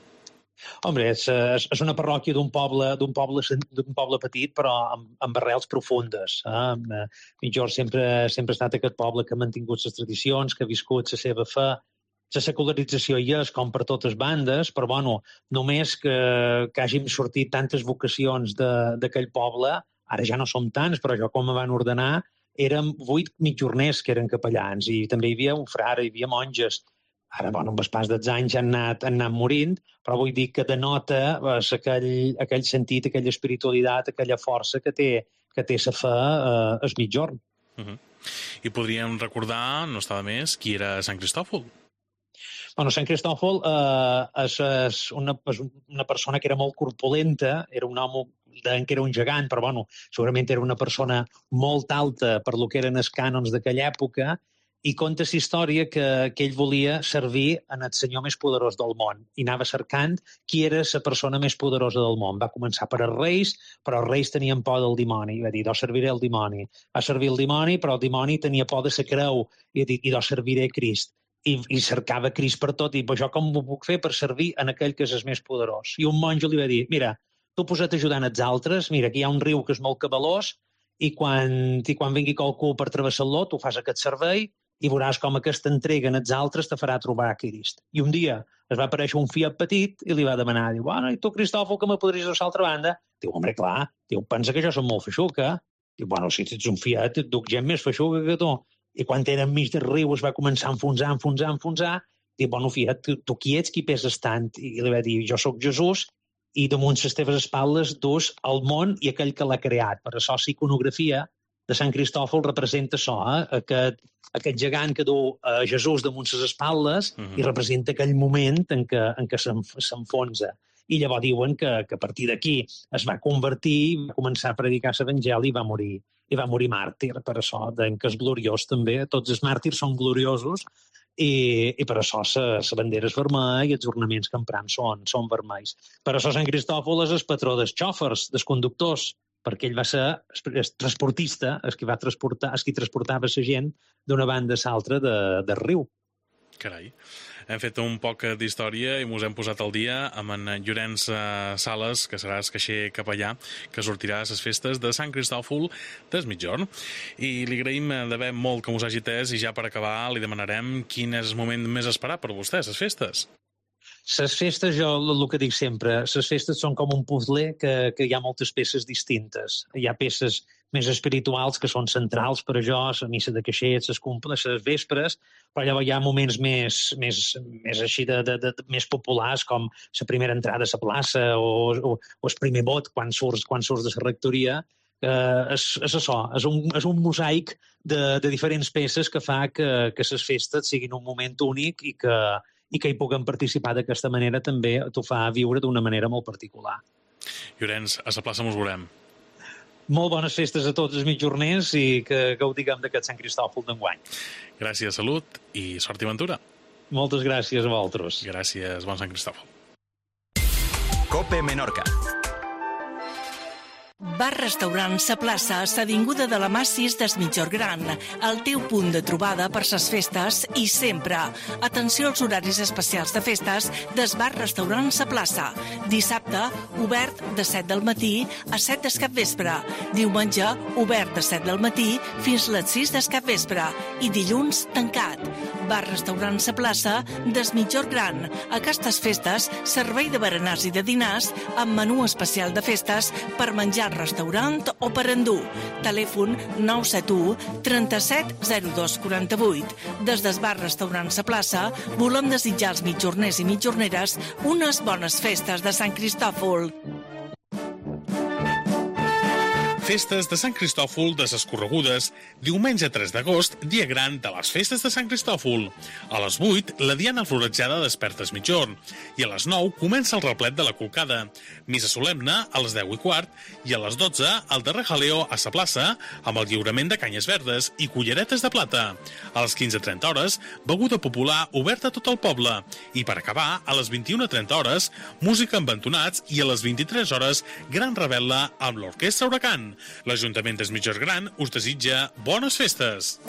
N: Home, és, és, és una parròquia d'un poble, d'un poble, d'un poble petit, però amb, amb arrels profundes. Eh? Migjorn sempre, sempre ha estat aquest poble que ha mantingut les tradicions, que ha viscut la seva fe. La secularització hi és, com per totes bandes, però bueno, només que, que hàgim sortit tantes vocacions d'aquell poble, ara ja no som tants, però jo com me van ordenar, érem vuit mitjorners que eren capellans, i també hi havia un frare, hi havia monges, Ara, bueno, amb el pas dels anys han anat, han anat morint, però vull dir que denota és, aquell, aquell sentit, aquella espiritualitat, aquella força que té, que té la fe eh, el mitjorn.
C: Uh-huh. I podríem recordar, no està de més, qui era Sant Cristòfol?
N: Bueno, Sant Cristòfol eh, és, és, una, és una persona que era molt corpulenta, era un home deien que era un gegant, però bueno, segurament era una persona molt alta per lo que eren els cànons d'aquella època, i conta la història que, que ell volia servir en el senyor més poderós del món i anava cercant qui era la persona més poderosa del món. Va començar per els reis, però els reis tenien por del dimoni. Va dir, do serviré el dimoni. Va servir el dimoni, però el dimoni tenia por de la creu i va dir, i do serviré Crist. I, i cercava Crist per tot i per això com ho puc fer per servir en aquell que és el més poderós. I un monjo li va dir, mira, tu posa't ajudant els altres, mira, aquí hi ha un riu que és molt cabalós i quan, i quan vingui qualcú per travessar-lo, tu fas aquest servei i veuràs com aquesta entrega en els altres te farà trobar Crist. I un dia es va aparèixer un fiat petit i li va demanar, diu, bueno, i tu, Cristòfol, que me podries a l'altra banda? Diu, home, clar, diu, pensa que jo som molt feixuca. Diu, bueno, si ets un fiat, et duc gent més feixuca que tu. I quan era enmig del riu es va començar a enfonsar, enfonsar, enfonsar. Diu, bueno, fiat, tu, tu qui ets qui peses tant? I li va dir, jo sóc Jesús i damunt les teves espatlles dus el món i aquell que l'ha creat. Per això la iconografia de Sant Cristòfol representa això, eh? aquest, aquest gegant que du eh, Jesús damunt les espatlles uh-huh. i representa aquell moment en què, en què s'enfonsa. I llavors diuen que, que a partir d'aquí es va convertir, va començar a predicar l'Evangeli i va morir. I va morir màrtir, per això, que és gloriós també. Tots els màrtirs són gloriosos i, i per això la bandera és vermella i els ornaments que empram són, són vermells. Per això Sant Cristòfol és el patró dels xòfers, dels conductors, perquè ell va ser el transportista, el qui va transportar, el qui transportava la gent d'una banda a l'altra de, del riu.
C: Carai. Hem fet un poc d'història i ens hem posat al dia amb en Llorenç Sales, que serà el caixer capellà, que sortirà a les festes de Sant Cristòfol des mitjorn. I li agraïm d'haver molt que us hagi atès i ja per acabar li demanarem quin és el moment més esperat per vostès, les festes.
N: Les festes, jo el que dic sempre, les festes són com un puzzle que, que hi ha moltes peces distintes. Hi ha peces més espirituals que són centrals per a jo, la missa de caixets, les, les vespres, però llavors hi ha moments més, més, més així de, de, de, més populars, com la primera entrada a la plaça o, o, o el primer vot quan surts, quan surts de la rectoria. Eh, és, és això, és un, és un mosaic de, de diferents peces que fa que, que les festes siguin un moment únic i que, i que hi puguem participar d'aquesta manera també t'ho fa viure d'una manera molt particular.
C: Llorenç, a la plaça mos veurem.
N: Molt bones festes a tots els mitjorners i que gaudiguem d'aquest Sant Cristòfol d'enguany.
C: Gràcies, salut i sort i ventura.
N: Moltes gràcies a vosaltres.
C: Gràcies, bon Sant Cristòfol.
A: Cope Menorca.
D: Bar-restaurant Sa Plaça, a l'avinguda de la Massis des Mitjor Gran, el teu punt de trobada per ses festes i sempre. Atenció als horaris especials de festes des Bar-restaurant Sa Plaça. Dissabte, obert de set del matí a set del capvespre. Diumenge, obert de set del matí fins a les sis del capvespre. I dilluns, tancat. Bar-restaurant Sa Plaça des Mitjor Gran. Aquestes festes, servei de berenars i de dinars amb menú especial de festes per menjar al restaurant o per endur. Telèfon nou set u, trenta-set, zero dos, quaranta-vuit. Des del bar-restaurant Sa Plaça volem desitjar als mitjorners i mitjorneres unes bones festes de Sant Cristòfol.
C: Festes de Sant Cristòfol de ses Corregudes, diumenge tres d'agost, dia gran de les festes de Sant Cristòfol. A les vuit, la diana florejada desperta es mitjorn, i a les nou comença el replet de la colcada. Missa solemne a les deu i quart, i a les dotze, el darrer jaleo a sa plaça, amb el lliurament de canyes verdes i culleretes de plata. A les quinze trenta hores, beguda popular oberta a tot el poble. I per acabar, a les vint-i-una trenta hores, música amb entonats, i a les vint-i-tres hores, gran revetla amb l'Orquestra Huracán. L'Ajuntament des Mitjor Gran us desitja bones festes.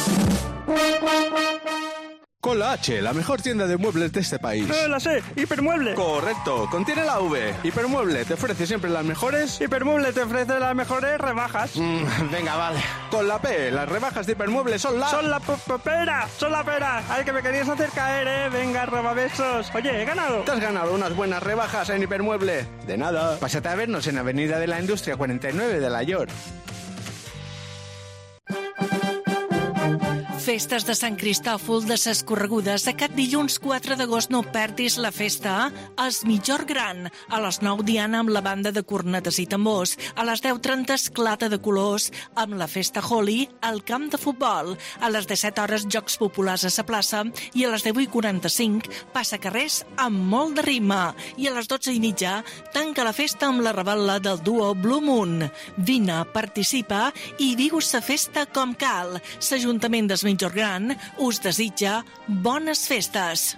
O: Con la H, la mejor tienda de muebles de este país.
P: Eh, la sé, Hipermueble.
O: Correcto, contiene la V. Hipermueble te ofrece siempre las mejores...
P: Hipermueble te ofrece las mejores rebajas.
O: Mm, venga, vale. Con la P, las rebajas de Hipermueble son la...
P: Son la pera, son la pera. Ay, que me querías hacer caer, eh. Venga, robabesos. Oye, he ganado.
O: Te has ganado unas buenas rebajas en Hipermueble. De nada. Pásate a vernos en Avenida de la Industria cuarenta y nueve de La York.
D: Festes de Sant Cristòfol de ses Corregudes. Aquest dilluns quatre d'agost no perdis la festa Es Migjorn Gran. A les nou diana amb la banda de cornetes i tambors. A les deu trenta esclata de colors amb la festa Holi al camp de futbol. A les disset hores jocs populars a sa plaça i a les deu i quaranta-cinc passa carrers amb molt de ritme. I a les dotze i mitja tanca la festa amb la revetla del duo Blue Moon. Vine, participa i viu sa festa com cal. S'Ajuntament d'Es Migjorn Gran us desitja bones festes.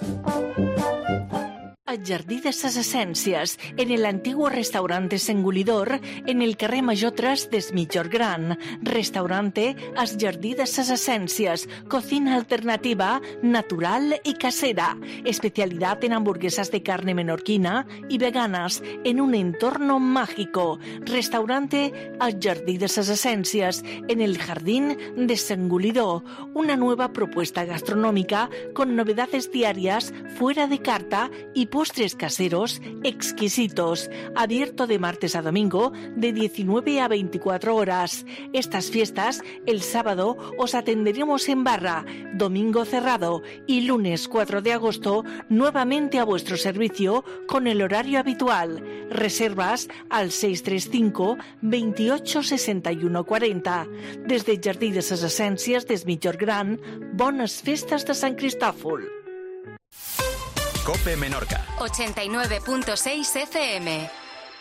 D: El Jardí de ses Essències, en el antiguo restaurante Sengulidor, en el carrer Major tres d'Es Migjorn Gran. Restaurante Es Jardí de ses Essències, cocina alternativa, natural y casera. Especialidad en hamburguesas de carne menorquina y veganas en un entorno mágico. Restaurante Es Jardí de ses Essències, en el Jardín de Sengulidor. Una nueva propuesta gastronómica con novedades diarias, fuera de carta y postres caseros exquisitos, abierto de martes a domingo de diecinueve a veinticuatro horas. Estas fiestas, el sábado os atenderemos en barra, domingo cerrado y lunes cuatro de agosto nuevamente a vuestro servicio con el horario habitual. Reservas al seis tres cinco, veintiocho sesenta y uno cuarenta. Desde el Jardí de ses Essències d'Es Migjorn Gran, bones festes de Sant Cristòfol.
A: Cope Menorca.
E: ochenta y nueve punto seis F M.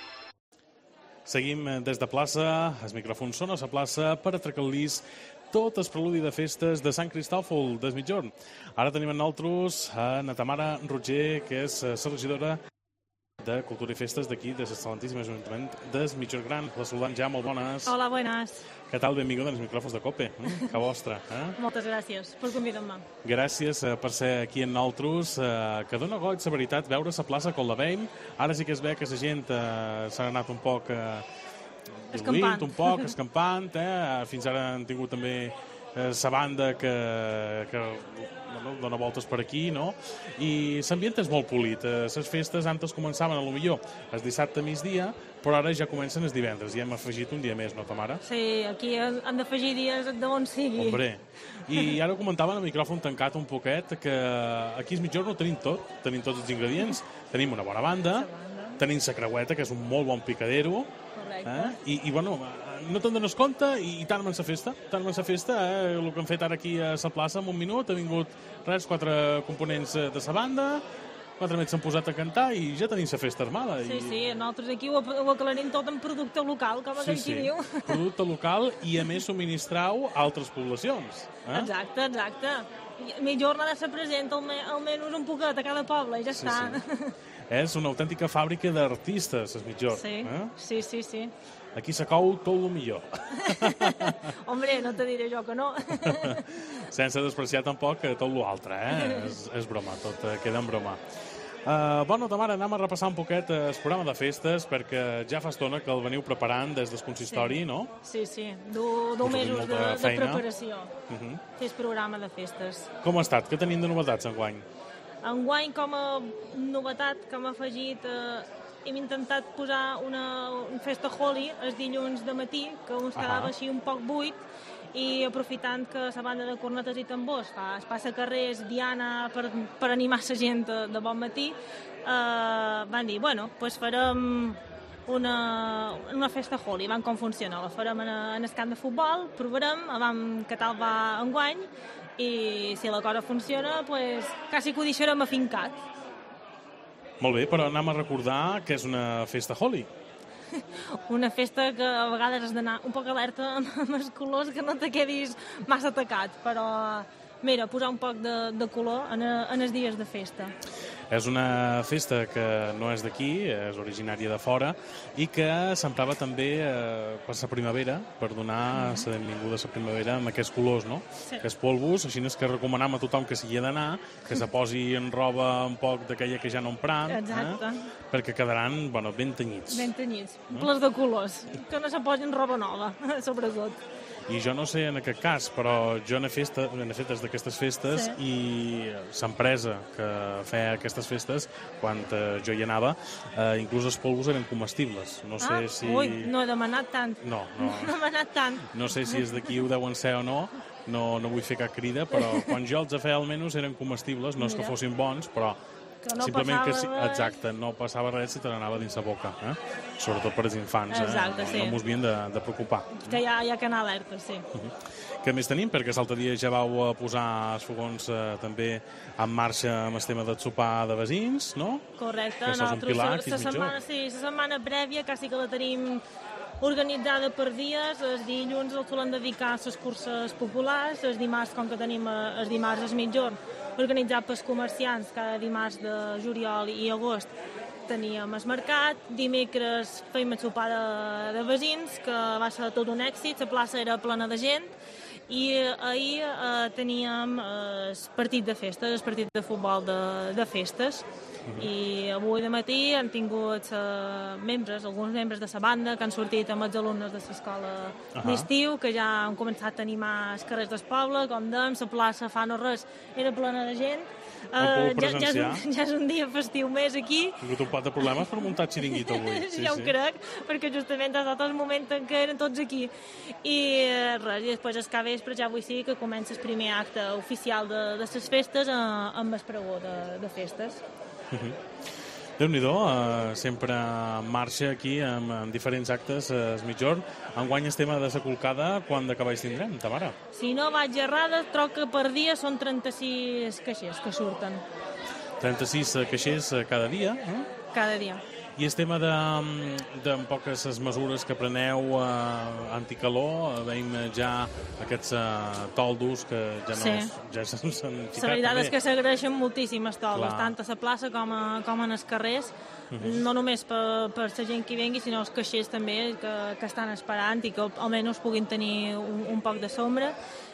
C: Seguim des de plaça, els micròfons són a la plaça per atracar-los tot el preludi de festes de Sant Cristòfol d'Es Migjorn. Ara tenim amb nosaltres a na Tamara Roger, que és la regidora de Cultura i Festes d'aquí, de l'excel·lentíssim Ajuntament d'Es Migjorn Gran. La saludant ja, molt bones.
Q: Hola, buenas.
C: Què tal? Benvinguda als micròfons de Cope. Mm? Que vostra. Eh?
Q: Moltes gràcies per convidar-me.
C: Gràcies eh, per ser aquí amb nosaltres, eh, que dona goig, la veritat, veure la plaça com la veiem. Ara sí que es ve que la gent eh, s'ha anat un poc eh, diluint, un poc, escampant. Eh? Fins ara han tingut també la eh, banda que, que bueno, dona voltes per aquí, no? I l'ambient és molt polit. Les eh, festes antes començaven, a lo millor, el dissabte a migdia, però ara ja comencen els divendres. Ja hem afegit un dia més, no, Tamara?
Q: Sí, aquí han d'afegir dies d'on sigui.
C: Hombre, i ara comentaven al micròfon tancat un poquet que aquí a Es Migjorn no tenim tot, tenim tots els ingredients, tenim una bona banda, tenim la creueta, que és un molt bon picadero, eh? I, i bueno, no te'n dones compte i, i tant amb la festa, tant amb la festa, eh? El que han fet ara aquí a la plaça en un minut, ha vingut res, quatre components de la banda, quatre més s'han posat a cantar i ja tenim la festa armada.
Q: Sí, sí, nosaltres aquí ho, ho aclarim tot en producte local, com aquell
C: sí,
Q: qui
C: sí.
Q: diu.
C: Producte local i a més subministrau a altres poblacions. Eh?
Q: Exacte, exacte. Migjorn ha de ser present alme, almenys un poquet a cada poble i ja
C: sí,
Q: està.
C: Sí. És una autèntica fàbrica d'artistes, Es Migjorn.
Q: Sí,
C: eh?
Q: sí, sí, sí.
C: Aquí se cou tot el millor.
Q: Hombre, no te diré jo que no.
C: Sense despreciar tampoc tot l'altre, eh? És, és broma, tot queda en broma. Uh, bueno, Tamara, anem a repassar un poquet el programa de festes, perquè ja fa estona que el veniu preparant des del consistori,
Q: sí.
C: no?
Q: Sí, sí, du, du mesos de, de preparació. Uh -huh. Fes programa de festes.
C: Com ha estat? Què tenim de novetats enguany?
Q: Enguany, com a novetat que hem afegit, eh, hem intentat posar una, una festa Holi el dilluns de matí, que ens quedava uh -huh. així un poc buit, i aprofitant que la banda de cornetes i tambors fa es passa carrers, diana, per, per animar la gent de, de bon matí, eh, van dir, bueno, pues farem una, una festa Holi, vam com funciona, la farem en, en el camp de futbol, provarem, vam què tal va enguany, i si la cosa funciona, pues, quasi que ho deixarem afincat.
C: Molt bé, però anem a recordar que és una festa Holi.
Q: Una festa que a vegades has d'anar un poc alerta amb els colors, que no te quedis massa atacat, però mira, posar un poc de, de color en, en els dies de festa.
C: És una festa que no és d'aquí, és originària de fora, i que s'emprava també eh, per la primavera, per donar la benvinguda a la primavera amb aquests colors, no?
Q: Sí.
C: Aquests polvos, així és que recomanem a tothom que s'hi ha d'anar, que se posi en roba un poc d'aquella que ja no empran,
Q: exacte,
C: eh? Perquè quedaran, bueno, ben tenyits.
Q: Ben tenyits, no? Ples de colors, que no se posin roba nova, sobretot.
C: I jo no sé en aquest cas, però jo n'he fet, fet d'aquestes festes sí. I l'empresa que feia aquestes festes, quan eh, jo hi anava, eh, inclús els polvos eren comestibles. No sé
Q: ah,
C: si...
Q: Ui, no he demanat tant.
C: No, no.
Q: No he demanat tant.
C: No sé si és d'aquí ho deuen ser o no, no, no vull fer cap crida, però quan jo els feia almenys eren comestibles, no és que fossin bons, però
Q: que no
C: simplement que
Q: passava res.
C: exacte, no passava res si te n'anava dins la boca, eh? Sobretot per als infants,
Q: exacte,
C: eh?
Q: sí.
C: No mos havien de, de preocupar.
Q: Que hi ha, hi ha que anar alerta, sí.
C: Uh-huh. Què més tenim? Perquè l'altre dia ja vau posar els fogons eh, també en marxa amb el tema del sopar de veïns, no?
Q: Correcte.
C: Que això és un pilar, aquí
Q: la
C: és mitjó.
Q: setmana, sí, la setmana prèvia quasi que la tenim organitzada per dies. Els dilluns els solen dedicar a les curses populars, els dimarts, com que tenim els dimarts es mitjorn, organitzat pels comerciants cada dimarts de juliol i agost teníem el mercat, dimecres feim el sopar de, de veïns, que va ser tot un èxit, la plaça era plena de gent, i ahir eh, teníem eh, el partit de festes, el partit de futbol de, de festes, uh-huh. I avui de matí han tingut eh, membres, alguns membres de la banda que han sortit amb els alumnes de l'escola uh-huh. d'estiu, que ja han començat a animar els carrers del poble, com dèiem, la plaça fa no res era plena de gent. Uh, ja, ja, és un, ja és un dia festiu més aquí.
C: He tingut un pat de problemes per muntar xiringuito avui.
Q: Sí, ja ho sí. crec, perquè justament ha estat el moment en què eren tots aquí. I uh, res, i després el capvespre ja avui sí que comença el primer acte oficial de, de les festes uh, amb el pregó de, de festes.
C: Uh-huh. Déu-n'hi-do, uh, sempre en marxa aquí amb, amb diferents actes uh, es mitjorn. Enguany el tema de la colcada, quan de cavalls tindrem, Tamara?
Q: Si no vaig errada, troc que per dia són trenta-sis caixers que surten.
C: trenta-sis caixers cada dia, eh?
Q: Cada dia.
C: I el tema de, de un poc les mesures que preneu eh, anticalor, veiem ja aquests eh, toldos que ja no
Q: sí.
C: ja s'han ficat.
Q: La veritat
C: també.
Q: és que s'agraeixen moltíssimes toldes,
C: Clar.
Q: tant a la plaça com, a, com en els carrers, uh-huh. no només per, per la gent que hi vengui, sinó els caixers també que, que estan esperant i que almenys puguin tenir un, un poc de sombra.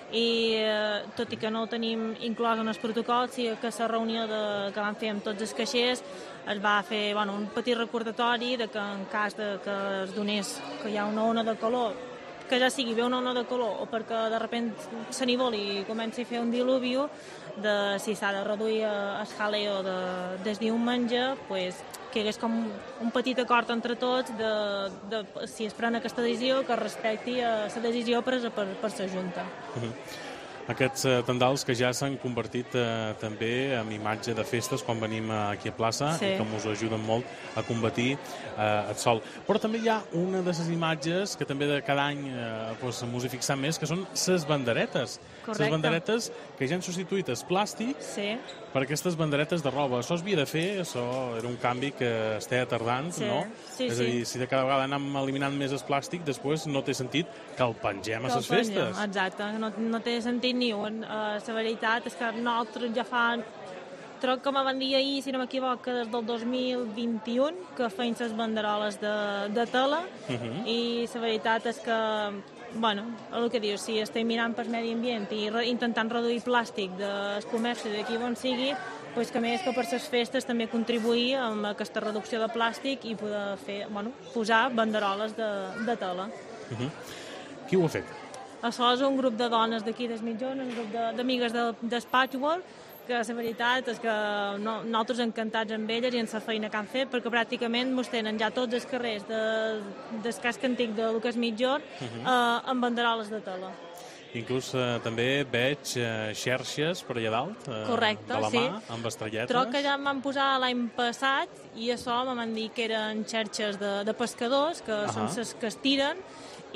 Q: I eh, tot i que no ho tenim inclòs en el protocol, sí que la reunió de, que vam fer amb tots els caixers es va fer bueno, un petit recordatori de que en cas de que es donés que hi ha una ona de calor, que ja sigui bé una ona de calor o perquè de sobte se n'hi vol i comenci a fer un diluviu, de si s'ha de reduir el jaleo de, des diumenge, pues, que hi hagués com un petit acord entre tots de, de si es pren aquesta decisió que respecti a la decisió presa per, per la Junta.
C: Uh-huh. Aquests eh, tendals que ja s'han convertit eh, també en imatge de festes quan venim aquí a plaça sí. i que ens ajuden molt a combatir eh, el sol. Però també hi ha una de les imatges que també de cada any eh, pues, ens hi fixem més, que són les banderetes. Les banderetes que ja han substituït el plàstic
Q: sí.
C: per aquestes banderetes de roba. Això es havia de fer, això era un canvi que estava tardant,
Q: sí.
C: no?
Q: Sí,
C: és a dir, si de cada vegada anem eliminant més el plàstic, després no té sentit que el pengem a les festes.
Q: Exacte, no, no té sentit ni un. Uh, la veritat és que nosaltres ja fa... Troc que me van dir ahir, si no m'equivoco, des del dos mil vint-i-u que feien les banderoles de, de tela uh-huh. i la veritat és que bueno, el que dius, si estem mirant pel medi ambient i re, intentant reduir plàstic del comerç d'aquí on sigui, pues que més que per les festes també contribuir amb aquesta reducció de plàstic i poder fer, bueno, posar banderoles de, de tela.
C: Uh-huh. Qui ho ha fet?
Q: Això és un grup de dones d'aquí des mitjons, un grup d'amigues de, de Patchwork, que la veritat és que no, nosaltres encantats amb elles i en la feina que han fet, perquè pràcticament mos tenen ja tots els carrers de, del casc antic de Lucas Mitjorn uh-huh. eh, amb banderoles de tela.
C: Inclús eh, també veig eh, xerxes per allà dalt, eh,
Q: correcte,
C: de la mà,
Q: sí.
C: amb estrelletes.
Q: Troc que ja em van posar l'any passat i això em van dir que eren xerxes de, de pescadors, que uh-huh. són les que es tiren,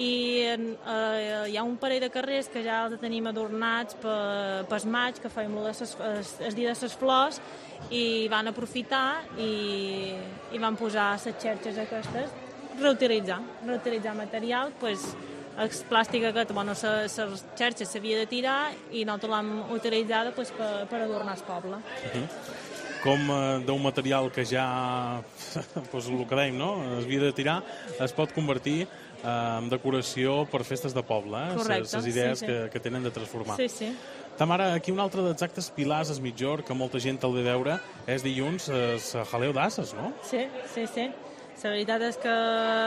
Q: i eh, hi ha un parell de carrers que ja els tenim adornats per, per maig, que fèiem el dia de les flors, i van aprofitar i, i van posar les xerxes aquestes, reutilitzar, reutilitzar material, pues, el plàstic aquest, bueno, les xerxes s'havia de tirar i nosaltres l'hem utilitzada pues, per, per adornar el poble.
C: Uh-huh. Com eh, d'un material que ja, pues, el que dèiem, no? Es havia de tirar, es pot convertir en decoració per festes de poble, eh?
Q: Correcte,
C: les idees
Q: sí, sí.
C: Que, que tenen de transformar.
Q: Sí, sí.
C: Tamara, aquí un altre dels actes pilars es mitjor, que molta gent el ve veure, és dilluns el jaleo d'asses, no?
Q: Sí, sí, sí. La veritat és que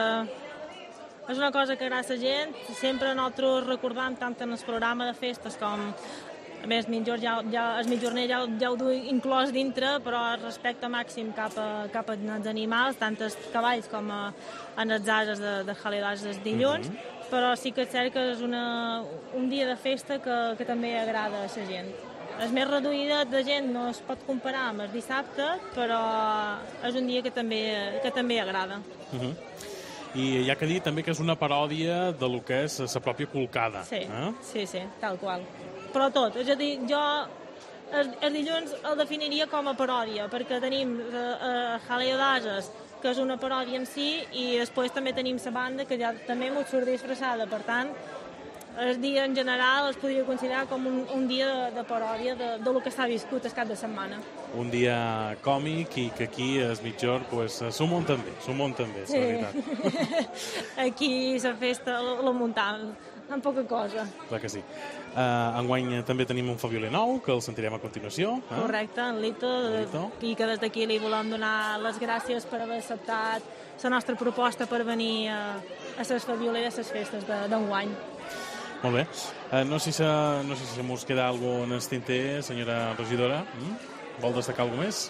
Q: és una cosa que agrada a la gent. Sempre nosaltres recordam tant en el programa de festes com a més, ja, ja, el mitjorner ja, ja ho du inclòs dintre, però el respecte màxim cap, a, cap als animals, tant els cavalls com a, en els ases de, de jaleo d'ases dilluns. Mm-hmm. però sí que és cert que és una, un dia de festa que, que també agrada a la gent. És més reduïda de gent, no es pot comparar amb el dissabte, però és un dia que també, que també agrada.
C: Uh-huh. I hi ha que dir també que és una paròdia de lo que és la pròpia Colcada.
Q: Sí,
C: eh?
Q: sí, sí, tal qual. Però tot, és a dir, jo el, el dilluns el definiria com a paròdia, perquè tenim eh, eh, Jaleo d'Ases, que és una paròdia en si, i després també tenim la banda, que ja també m'ho surt disfressada, per tant, el dia en general es podria considerar com un, un dia de, de paròdia de, de lo que s'ha viscut el cap de setmana. Un dia còmic i que aquí a Migjorn pues, s'ho munten bé, s'ho munten bé, sí. La veritat. Aquí la festa la muntam, amb poca cosa. Clar que sí. Uh, enguany també tenim un Fabioler nou, que el sentirem a continuació. Eh? Correcte, en Lito, Lito, i que des d'aquí li volem donar les gràcies per haver acceptat la nostra proposta per venir a, a les Fabioler a les festes d'enguany. Molt bé. Uh, no sé si, no sé si mos queda alguna cosa en el tinter, senyora regidora. Mm? Vol destacar alguna més?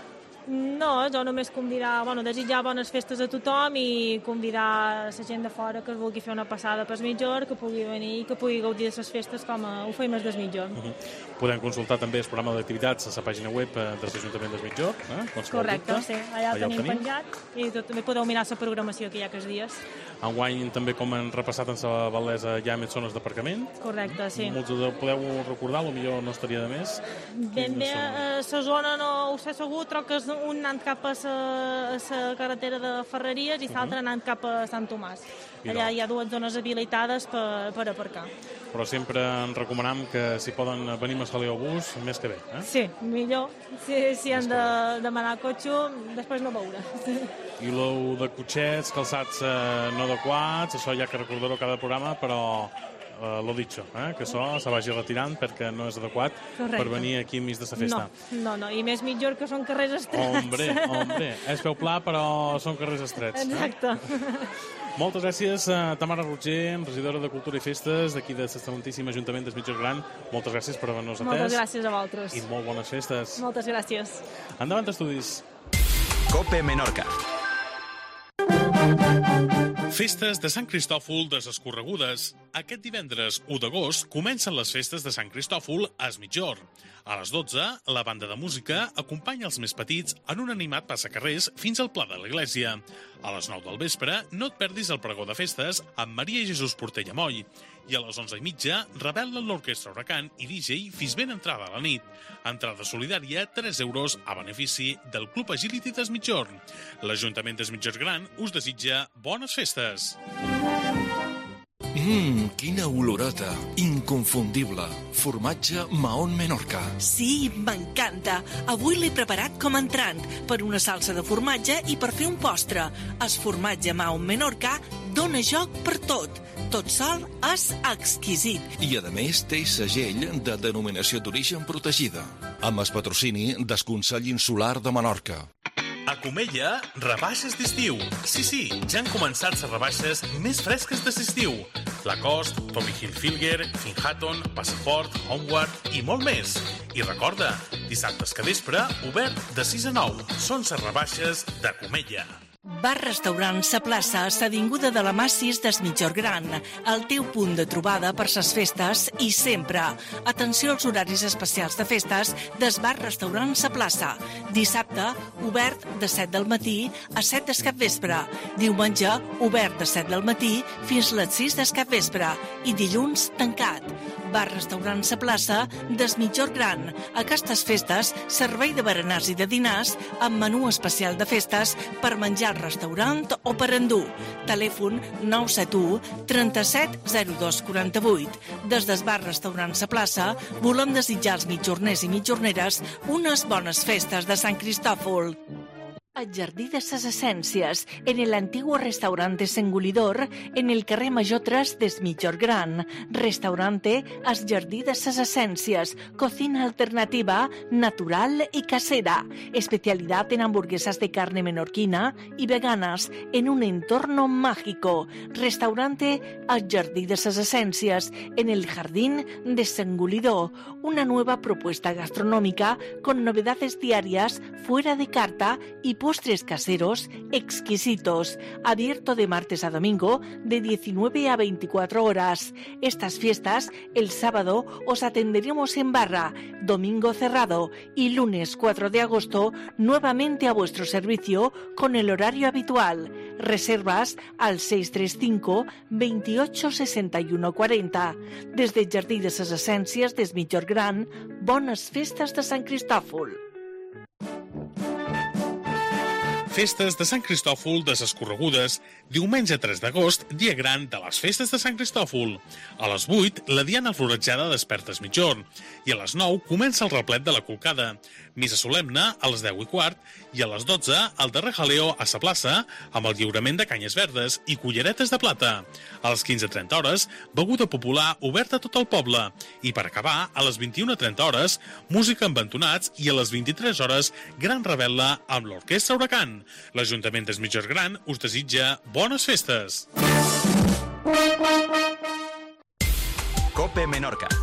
Q: No, jo només convidar, bueno, desitjar bones festes a tothom i convidar la gent de fora que es vulgui fer una passada per Migjorn, que pugui venir i que pugui gaudir de les festes com ho feim des Migjorn. Uh -huh. Podem consultar també el programa d'activitats a la pàgina web de l'Ajuntament de Migjorn. Eh? Correcte, dubte, sí, allà, allà tenim penjat i tot, també podeu mirar la programació que hi ha aquests dies. Enguany també, com han repassat en la Val·lesa, hi ha més zones d'aparcament. Correcte, sí. Molts ho podeu recordar, potser no estaria de més. Ben bé, la zona no ho sé segur, però que és un anant cap a la carretera de Ferreries i l'altre anant cap a Sant Tomàs. Allà hi ha dues zones habilitades per, per aparcar. Però sempre en recomanam que si poden venir a Jaleo bus, més que bé. Eh? Sí, millor. Si, si han de demanar cotxe, després no veure. I lo de cotxets, calçats eh, no adequats, això ja que recordareu cada programa, però eh, lo dicho, eh, que això se vagi retirant perquè no és adequat. Correcte. Per venir aquí enmig de la festa. No, no, no, i més Migjorn que són carrers estrets. Hombre, hombre, és peu pla però són carrers estrets. Exacte. Eh? Moltes gràcies a Tamara Roger, regidora de Cultura i Festes d'aquí de l'excel·lentíssim Ajuntament de Migjorn Gran. Moltes gràcies per haver-nos atès. Moltes gràcies a vosaltres. I molt bones festes. Moltes gràcies. Endavant, estudis.
A: Cope Menorca.
C: Festes de Sant Cristòfol de les Corregudes. Aquest divendres u d'agost comencen les festes de Sant Cristòfol a Es Migjorn. A les dotze, la banda de música acompanya els més petits en un animat passacarrers fins al Pla de l'Església. A les nou del vespre, no et perdis el pregó de festes amb Maria i Jesús Portell Moll. I a les onze i mitja, revela l'Orquestra Huracan i D J fins ben entrada a la nit. Entrada solidària, tres euros a benefici del Club Agility d'Es Migjorn. L'Ajuntament d'Es Migjorn Gran us desitja bones festes.
F: Mmm, quina olorota. Inconfundible. Formatge Mahón Menorca.
D: Sí, m'encanta. Avui l'he preparat com a entrant, per una salsa de formatge i per fer un postre. El formatge Mahón Menorca dona joc per tot. Tot sol és exquisit.
F: I, a més, té segell de denominació d'origen protegida. Amb el patrocini del Consell Insular de Menorca.
A: A Comella, rebaixes d'estiu. Sí, sí, ja han començat les rebaixes més fresques de l'estiu. Lacoste, Tommy Hilfiger, Finhatton, Passport, Homeward i molt més. I recorda, dissabtes que vespre, obert de sis a nou. Són les rebaixes de Comella.
D: Bar-restaurant Sa Plaça, s'avinguda de la Massis d'Es Migjorn Gran, el teu punt de trobada per ses festes i sempre. Atenció als horaris especials de festes des Bar-restaurant Sa Plaça. Dissabte, obert de set del matí a set del capvespre. Diumenge, obert de set del matí fins a les sis del capvespre. I dilluns, tancat. Bar-restaurant Sa Plaça d'Es Migjorn Gran. Aquestes festes, servei de berenars i de dinars amb menú especial de festes per menjar al restaurant o per endur. Telèfon nou set u, trenta-set, zero dos, quaranta-vuit. Des del Bar-restaurant Sa Plaça volem desitjar als mitjorners i mitjorneres unes bones festes de Sant Cristòfol. El Jardí de ses Essències, en el antiguo restaurante Sengulidor, en el carrer Major tres d'Es Migjorn Gran. Restaurante El Jardí de ses Essències, cocina alternativa, natural y casera. Especialidad en hamburguesas de carne menorquina y veganas en un entorno mágico. Restaurante El Jardí de ses Essències, en el Jardín de Sengulidor. Una nueva propuesta gastronómica con novedades diarias fuera de carta y por postres caseros exquisitos. Abierto de martes a domingo de diecinueve a veinticuatro horas. Estas fiestas, el sábado os atenderemos en barra, domingo cerrado y lunes cuatro de agosto nuevamente a vuestro servicio con el horario habitual. Reservas al seis tres cinco, veintiocho, sesenta y uno, cuarenta. Des del Jardí de ses Essències des Migjorn Gran, bones festes de Sant Cristòfol.
A: Festes de Sant Cristòfol de ses Corregudes, diumenge tres d'agost, dia gran de les festes de Sant Cristòfol. A les vuit, la diana floretjada desperta es Migjorn i a les nou comença el replet de la Colcada. Missa solemne a les deu i quart i a les dotze el darrer jaleo a sa plaça amb el lliurament de canyes verdes i culleretes de plata. A les quinze trenta hores, beguda popular oberta a tot el poble i per acabar, a les vint-i-una trenta hores, música amb entonats i a les vint-i-tres hores, gran revetla amb l'Orquestra Huracan. L'Ajuntament d'Es Migjorn Gran us desitja bones festes.
R: Cope Menorca.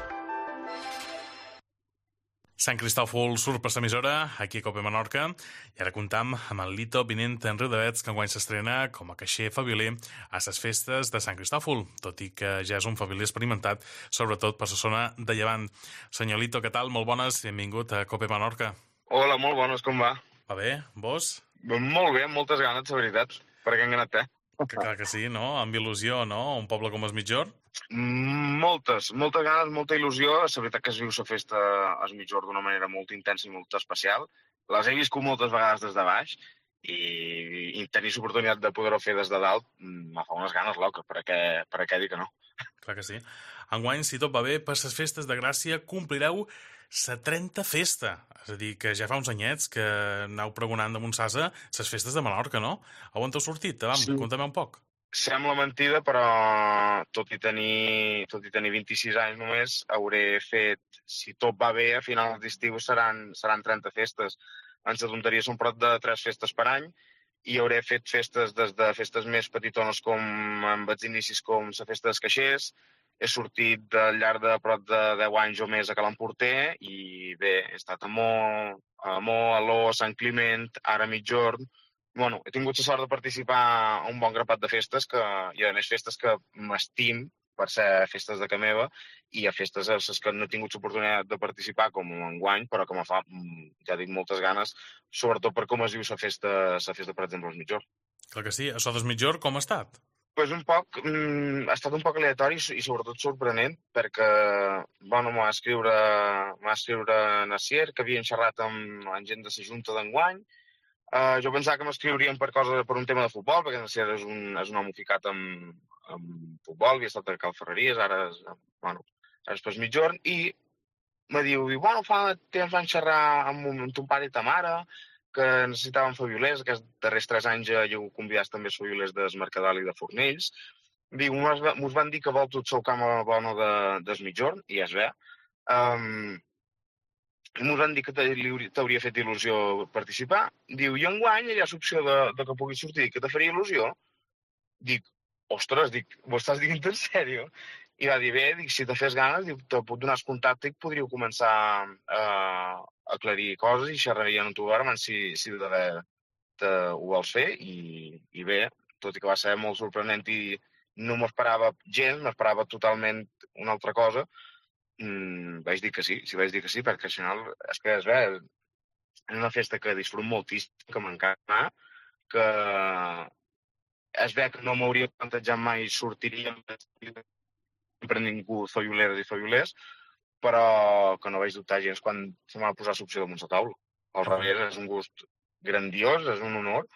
A: Sant Cristòfol surt per l'emissora, aquí a Cope Menorca, i ara comptam amb el Lito Vinent en Riudavets, que enguany s'estrena com a caixer faviler a les festes de Sant Cristòfol, tot i que ja és un faviler experimentat, sobretot per la zona de Llevant. Senyor Lito, què tal? Molt bones, benvingut a Cope Menorca.
S: Hola, molt bones, com va?
A: Va bé, vos?
S: Molt bé, amb moltes ganes, la veritat, perquè han ganat, eh?
A: Que clar que sí, no? Amb il·lusió, no? Un poble com Es Migjorn?
S: Moltes, moltes ganes, molta il·lusió. La veritat que es viu la festa a Es Migjorn d'una manera molt intensa i molt especial. Les he viscut moltes vegades des de baix i, i tenir l'oportunitat de poder-ho fer des de dalt me fa unes ganes loques, per què, per què dir que no?
A: Clar que sí. Enguany, si tot va bé, per les festes de Gràcia complireu la trenta festa. És a dir, que ja fa uns anyets que aneu pregonant damunt Sasa les festes de Menorca, no? On t'heu sortit? Vam, sí. Conta'm un poc.
S: Sembla mentida, però tot i tenir, tot i tenir vint-i-sis anys només, hauré fet, si tot va bé, a finals d'estiu seran, seran trenta festes. En la tonteria són prop de tres festes per any i hauré fet festes des de festes més petitones com amb els inicis com la festa dels caixers. He sortit al llarg de prop de deu anys o més a Cal Emporter i bé, he estat a Mo, a Mo, a Aló, a Sant Climent, ara a Migjorn. Bueno, he tingut la sort de participar a un bon grapat de festes que, i a més festes que m'estim per ser festes de ca meva i a festes a les que no he tingut l'oportunitat de participar com enguany, però que me fa, ja dic, moltes ganes, sobretot per com es viu la festa, la festa, per exemple, a Es Migjorn.
A: Clar que sí. Això d'Es Migjorn com ha estat?
S: Pues un poc, mm, ha estat un poc aleatori i sobretot sorprenent perquè, bueno, m'ha escriure, m'ha escriure Nacier, que havien xerrat amb, amb gent de la Junta d'enguany. Uh, jo pensava que m'escriurien per cosa, per un tema de futbol, perquè Nacier és un, és un home ficat amb, amb futbol, havia estat a Cal Ferreries, ara és, bueno, ara és per Es Migjorn, i me diu, bueno, fa temps van xerrar amb, un, amb ton pare i ta mare, que necessitaven faviolers, aquests darrers tres anys ja heu convidat també els faviolers d'Es Mercadal i de Fornells. Diu, mos van dir que vol tot sou cama bona d'Es Migjorn, i és bé. Um, mos van dir que t'hauria fet il·lusió participar. Diu, i enguany hi ha l'opció de, de que puguis sortir, que te faria il·lusió. Dic, ostres, dic, ho estàs dient en sèrio? I va dir, bé, dic, si te fes ganes, dic, te puc donar el contacte i podríeu començar a aclarir coses i xerrarien amb tu ara, si, si de bé te, ho vols fer. I, I bé, tot i que va ser molt sorprenent i no m'esperava gens, m'esperava totalment una altra cosa, mmm, vaig dir que sí, sí vaig dir que sí, perquè al final és que és bé, és una festa que disfruto moltíssim, que m'encanta, que és bé que no m'hauria plantejat mai sortiria sempre ningú faviolers i faviolers, però que no vaig dubtar gens quan se m'ha posat l'opció damunt la taula. Al revés, és un gust grandiós, és un honor,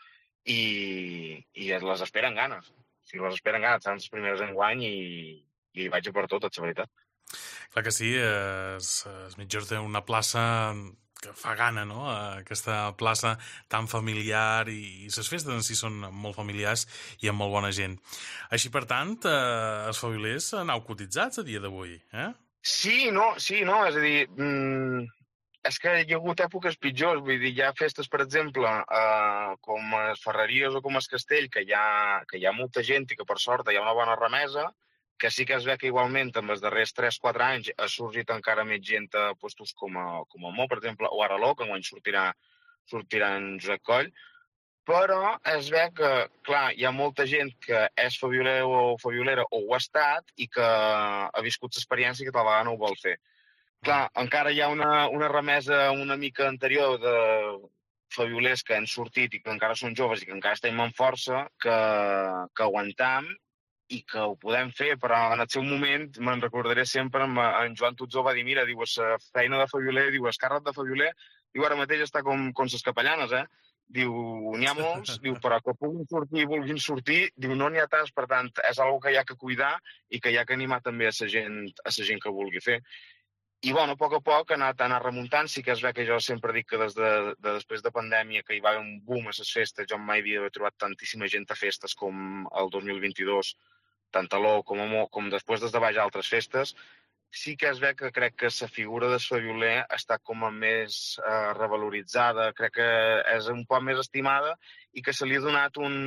S: i, i les esperen ganes. O sigui, les esperen ganes, estan les primeres enguany i, i vaig a per tot, és la veritat.
A: Clar que sí, Es, es Migjorn té una plaça que fa gana, no? Aquesta plaça tan familiar i, i les festes en si són molt familiars i amb molt bona gent. Així, per tant, eh, els favilers aneu cotitzats a dia d'avui, eh?
S: Sí, no, sí, no, és a dir, mmm, és que hi ha hagut èpoques pitjors, vull dir, hi ha festes, per exemple, eh, com les Ferreries o com el Castell, que hi, ha, que hi ha molta gent i que per sort hi ha una bona remesa, que sí que es ve que igualment en els darrers tres quatre anys ha sorgit encara més gent a puestos com a, com a Mo, per exemple, o Araló, que enguany sortirà, sortirà en Josep Coll, però es ve que, clar, hi ha molta gent que és faviolera o faviolera o ho ha estat i que ha viscut l'experiència i que tal vegada no ho vol fer. Clar, encara hi ha una, una remesa una mica anterior de faviolers que han sortit i que encara són joves i que encara estem en força, que, que aguantam i que ho podem fer, però en el seu moment me'n recordaré sempre, en Joan Tutzó va dir, mira, diu, la feina de favioler, diu, el càrrec de favioler, diu, ara mateix està com, com les capellanes, eh? Diu, n'hi ha molts, diu, però que puguin sortir i vulguin sortir, diu, no n'hi ha tants, per tant, és una que hi ha que cuidar i que hi ha que animar també a la gent, a la gent que vulgui fer. I, bueno, a poc a poc ha anat, anat remuntant. Sí que es ve que jo sempre dic que des de, de després de pandèmia, que hi va haver un boom a les festes, jo mai havia trobat tantíssima gent a festes com el dos mil vint-i-dos, tant a l'O com a Mo, com després des de baix a altres festes. Sí que es ve que crec que la figura del favioler està com a més eh, revaloritzada, crec que és un poc més estimada i que se li ha donat un,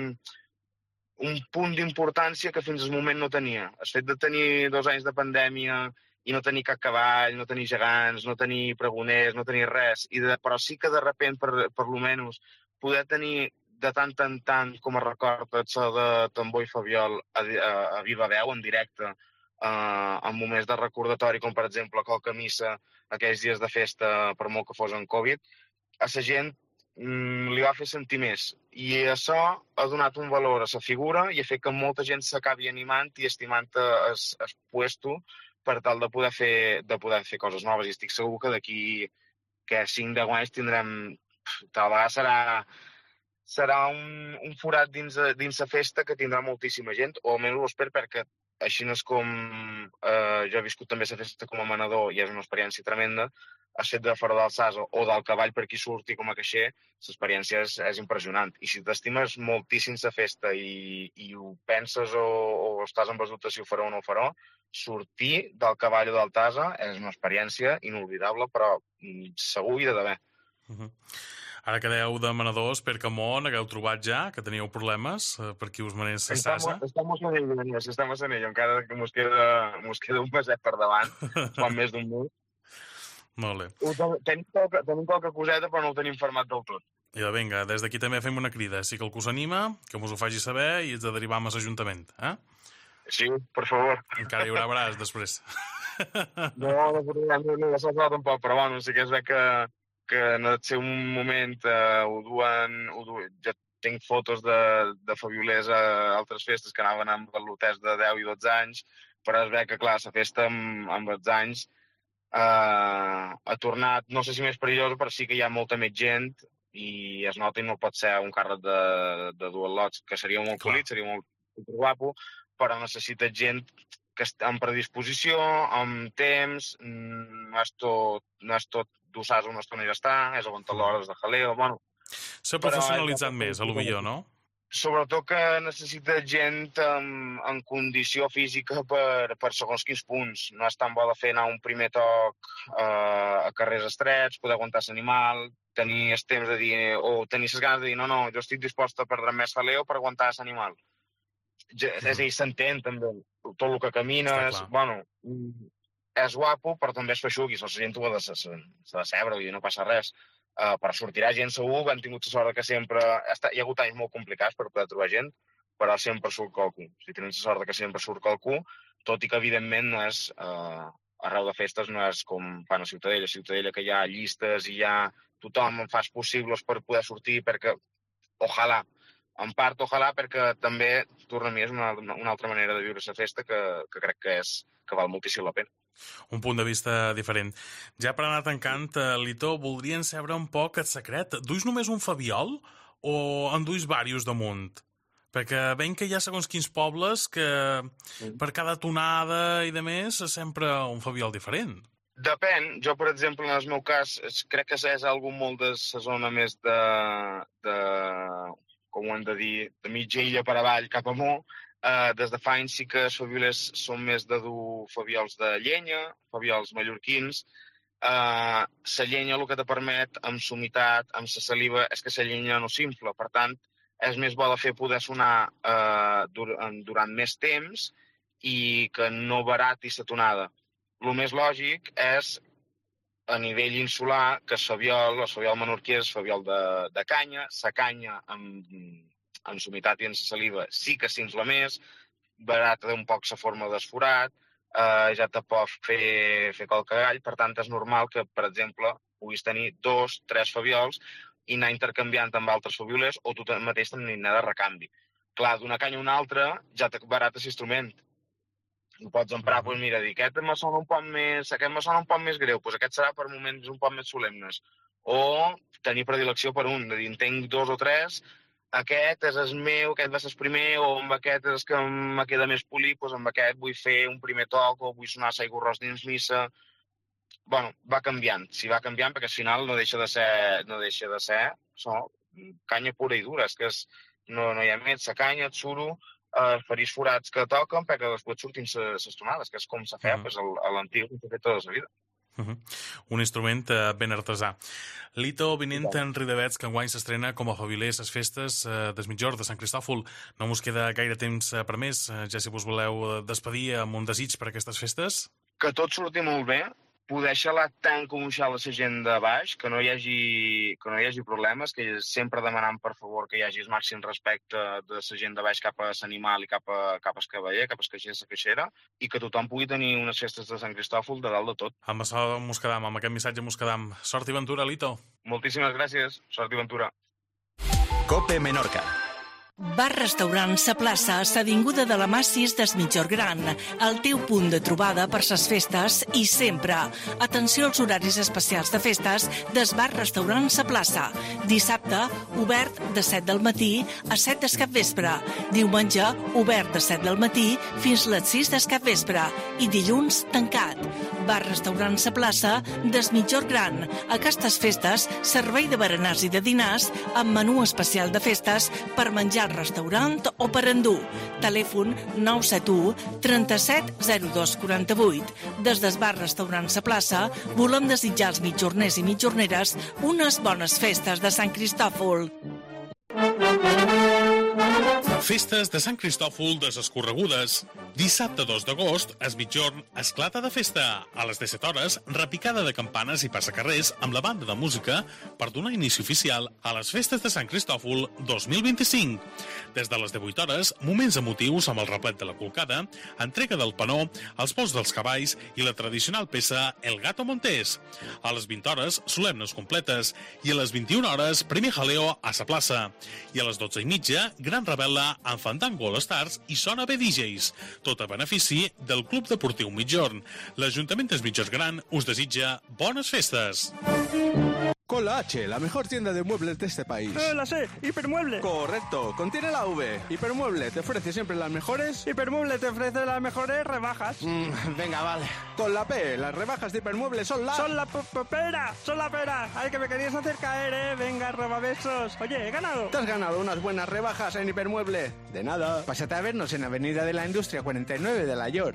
S: un punt d'importància que fins al moment no tenia. El fet de tenir dos anys de pandèmia i no tenir cap cavall, no tenir gegants, no tenir pregoners, no tenir res, i de, però sí que de repent, per, per lo menys, poder tenir de tant en tant com a record això de tambor i fabiol a, a, a viva veu, en directe, Uh, en moments de recordatori, com per exemple Coca Missa, aquells dies de festa, per molt que fos en Covid, a la gent mm, li va fer sentir més. I això ha donat un valor a la figura i ha fet que molta gent s'acabi animant i estimant el, el puesto per tal de poder, fer, de poder fer coses noves. I estic segur que d'aquí que cinc deu anys tindrem... Tal vegada serà, serà un, un forat dins, dins la festa que tindrà moltíssima gent, o almenys ho espero, perquè així no és com eh, jo he viscut també la festa com a manador i és una experiència tremenda. El fet de fora del sas o del cavall per qui surti com a caixer, l'experiència és, és impressionant. I si t'estimes moltíssim la festa i, i ho penses o, o estàs en dubte si ho farò o no ho farò, sortir del cavall o del tasa és una experiència inolvidable, però segur i de d'haver.
C: Uh-huh. Ara que dèieu de menadors, per Camón, hagueu trobat ja que teníeu problemes eh, per qui us manés la sasa?
S: Estamos en ello, estamos en ello, encara que mos queda, mos queda un peset per davant, quan més d'un mes.
C: Molt bé.
S: Tenim qualque, tenim qualque coseta, però no ho tenim format del tot.
C: I vinga, des d'aquí també fem una crida. Si que el que us anima, que mos ho faci saber i ens de derivar amb l'Ajuntament. Eh?
S: Sí, per favor.
C: Encara hi haurà braç després.
S: No, no, no, no, no s'ha tampoc, però bueno, sí que es ve que que en el seu moment eh, ho duen, ho duen... Jo tinc fotos de, de faviolers a altres festes que anaven amb baloters de deu i dotze anys, però es ve que, clar, la festa amb, amb els anys eh, ha tornat, no sé si més perillosa, però sí que hi ha molta més gent i es nota i no pot ser un càrrec de, de dues lots, que seria molt polit, seria molt guapo, però necessita gent que està en predisposició, amb temps, no és tot, no és tot d'usar una estona i ja està, és aguantar l'hores de jaleo, bueno...
C: S'ha professionalitzat més, a lo millor, no?
S: Sobretot que necessita gent en, en condició física per, per segons quins punts. No és tan bo de fer anar un primer toc eh, a carrers estrets, poder aguantar l'animal, tenir el temps de dir, o tenir les ganes de dir, no, no, jo estic dispost a perdre més jaleo per aguantar l'animal. Ja, és a dir, s'entén també, tot el que camina, és, bueno... és guapo, però també és feixuc, i la gent ho ha de, s'ha de sebre, i no passa res. Uh, però sortirà gent segur, hem tingut la sort que sempre... Està, hi ha hagut anys molt complicats per poder trobar gent, però sempre surt qualcú. Si tenim la sort que sempre surt qualcú, tot i que, evidentment, no és... Uh, arreu de festes no és com fan a Ciutadella. A Ciutadella que hi ha llistes i hi ha tothom en fas possibles per poder sortir, perquè, ojalà, en part, ojalà, perquè també, torna a mi, és una, una altra manera de viure la festa que, que crec que, és, que val moltíssim la pena.
C: Un punt de vista diferent. Ja per anar tancant, Lito, voldrien saber un poc el secret. Duis només un fabiol o en duis diversos damunt? Perquè veiem que hi ha segons quins pobles que per cada tonada i de més és sempre un fabiol diferent.
S: Depèn. Jo, per exemple, en el meu cas, crec que és algo molt de la zona més de, de com ho hem de dir, de mitja illa per avall cap amunt. Uh, des de fa anys sí que els fabiolers són més de dur fabiols de llenya, fabiols mallorquins. Uh, la llenya el que te permet, amb l'humitat, amb la saliva, és que la llenya no s'infla. Per tant, és més bo de fer poder sonar uh, dur durant més temps i que no barati la tonada. El més lògic és a nivell insular, que el Fabiol, el Fabiol menorquí és Fabiol de, de canya, la canya amb, amb humitat i en la saliva sí que s'infla més, barata d'un poc la forma d'esforat, eh, ja te pot fer, fer qualque gall, per tant és normal que, per exemple, puguis tenir dos, tres Fabiols i anar intercanviant amb altres fabiolers o tu mateix tenir anar de recanvi. Clar, d'una canya a una altra ja te barata l'instrument. Ho pots emprar, doncs mira, dir, aquest me sona un poc més, aquest me sona un poc més greu, doncs aquest serà per moments un poc més solemnes. O tenir predilecció per un, de dir, en tenc dos o tres, aquest és el meu, aquest va ser el primer, o amb aquest és el que me queda més polit, doncs amb aquest vull fer un primer toc, o vull sonar l'aigua ros dins missa. Bueno, va canviant, si va canviant, perquè al final no deixa de ser, no deixa de ser, so, canya pura i dura, és que és, no, no hi ha més, la canya, el suro, els ferits forats que toquen perquè després surtin les tonades, que és com s'ha fet uh -huh. a l'antic, que s'ha fet tota la vida.
C: Uh -huh. Un instrument uh, ben artesà. Lito, vinent en Ridavets, que enguany s'estrena com a fabiler les festes uh, des Migjorn de Sant Cristòfol. No mos queda gaire temps uh, per més, uh, ja si vos voleu despedir amb un desig per aquestes festes.
S: Que tot surti molt bé, poder xalar tant com un xala la gent de baix, que no hi hagi, que no hi hagi problemes, que sempre demanant per favor que hi hagi el màxim respecte de la gent de baix cap a l'animal i cap a, cap al cavaller, cap al caixer, la caixera, i que tothom pugui tenir unes festes de Sant Cristòfol de dalt de tot.
C: Amb això mos quedam, amb aquest missatge mos quedam. Sort i ventura, Lito.
S: Moltíssimes gràcies, sort i ventura.
R: Cope Menorca.
D: Bar-restaurant Sa Plaça, s'avinguda de la Mà sis des Migjorn Gran, el teu punt de trobada per ses festes i sempre. Atenció als horaris especials de festes des Bar-restaurant Sa Plaça. Dissabte, obert de set del matí a set des capvespre. Diumenge, obert de set del matí fins les sis des capvespre. I dilluns, tancat. Bar-restaurant Sa Plaça des Migjorn Gran. Aquestes festes, servei de berenars i de dinars amb menú especial de festes per menjar al restaurant o per endur. Telèfon nou set u, trenta-set, zero dos, quaranta-vuit. Des del Bar-restaurant Sa Plaça volem desitjar als mitjorners i mitjorneres unes bones festes de Sant Cristòfol.
A: Festes de Sant Cristòfol de ses Corregudes. Dissabte dos d'agost, es Migjorn esclata de festa. A les disset hores, repicada de campanes i passacarrers amb la banda de música per donar inici oficial a les festes de Sant Cristòfol dos mil vint-i-cinc. Des de les divuit hores, moments emotius amb el replet de la colcada, entrega del panó, els vols dels cavalls i la tradicional peça El Gato Montés. A les vint hores, solemnes completes i a les vint-i-una hores, primer jaleo a sa plaça. I a les dotze i mitja, gran rebel·la amb Fandango All Stars i Sona B D Js, tot a benefici del Club Deportiu Migjorn. L'Ajuntament de Migjorn Gran us desitja bones festes.
O: Con la H, la mejor tienda de muebles de este país.
P: Eh, la C, Hipermueble.
O: Correcto, contiene la V. Hipermueble te ofrece siempre las mejores...
P: Hipermueble te ofrece las mejores rebajas.
O: Mm, venga, vale. Con la P, las rebajas de Hipermueble son la...
P: Son la pera, son la pera. Ay, que me querías hacer caer, eh. Venga, robabesos. Oye, he ganado.
O: Te has ganado unas buenas rebajas en Hipermueble. De nada. Pásate a vernos en Avenida de la Industria cuarenta y nueve de la York.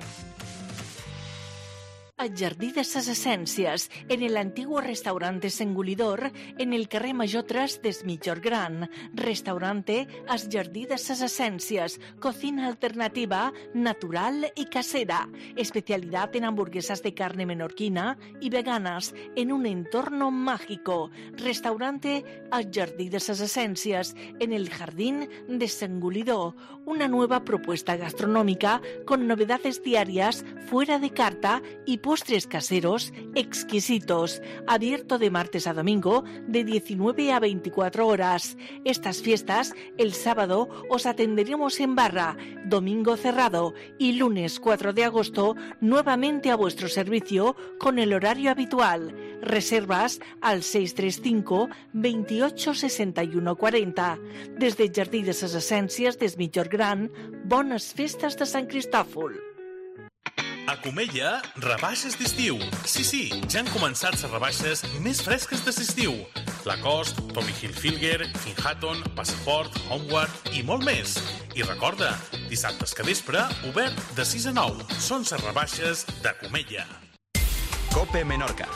D: El Jardí de ses Essències, en el antiguo restaurante Sengulidor, en el carrer Major tres des Migjorn Gran. Restaurante El Jardí de ses Essències, cocina alternativa, natural y casera. Especialidad en hamburguesas de carne menorquina y veganas, en un entorno mágico. Restaurante El Jardí de ses Essències, en el Jardín de Sengulidor. Una nueva propuesta gastronómica con novedades diarias, fuera de carta y postres caseros exquisitos. Abierto de martes a domingo de diecinueve a veinticuatro horas. Estas fiestas, el sábado os atenderemos en barra, domingo cerrado y lunes cuatro de agosto nuevamente a vuestro servicio con el horario habitual. Reservas al seis tres cinco, veintiocho, sesenta y uno, cuarenta. Desde el Jardí de ses Essències des Migjorn Gran, bones festes de Sant Cristòfol.
A: A Comella, rebaixes d'estiu. Sí, sí, ja han començat les rebaixes més fresques de l'estiu. Lacoste, Tommy Hilfiger, Finhatton, Passport, Homeward i molt més. I recorda, dissabtes que vespre, obert de sis a nou. Són les rebaixes de Comella.
R: Cope Menorca.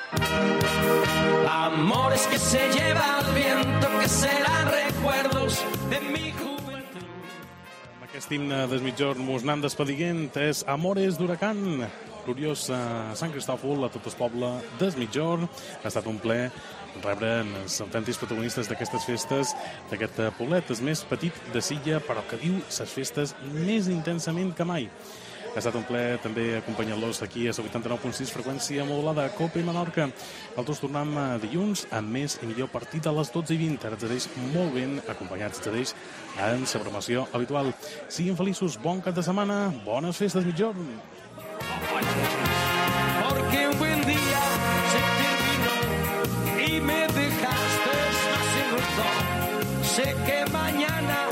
B: Amores que se lleva el viento, que serán recuerdos de mi juventud.
C: Aquest himne des Migjorn mos n'han despedint és Amores d'Huracán. gloriós Sant Cristòfol, a tot el poble del Migjorn. Ha estat un ple rebre els autèntics protagonistes d'aquestes festes, d'aquest poblet, el més petit de Silla, però que viu les festes més intensament que mai. Ha estat un ple també acompanyant-los aquí a la vuitanta-nou punt sis freqüència modulada a Cope Menorca. Nosaltres tornem dilluns amb més i millor partit a les dotze i vint. Ara ens molt ben acompanyats ens en la programació habitual. Siguin feliços, bon cap de setmana, bones festes Migjorn.
B: Porque un buen día se terminó y me dejaste más sin razón. Sé que mañana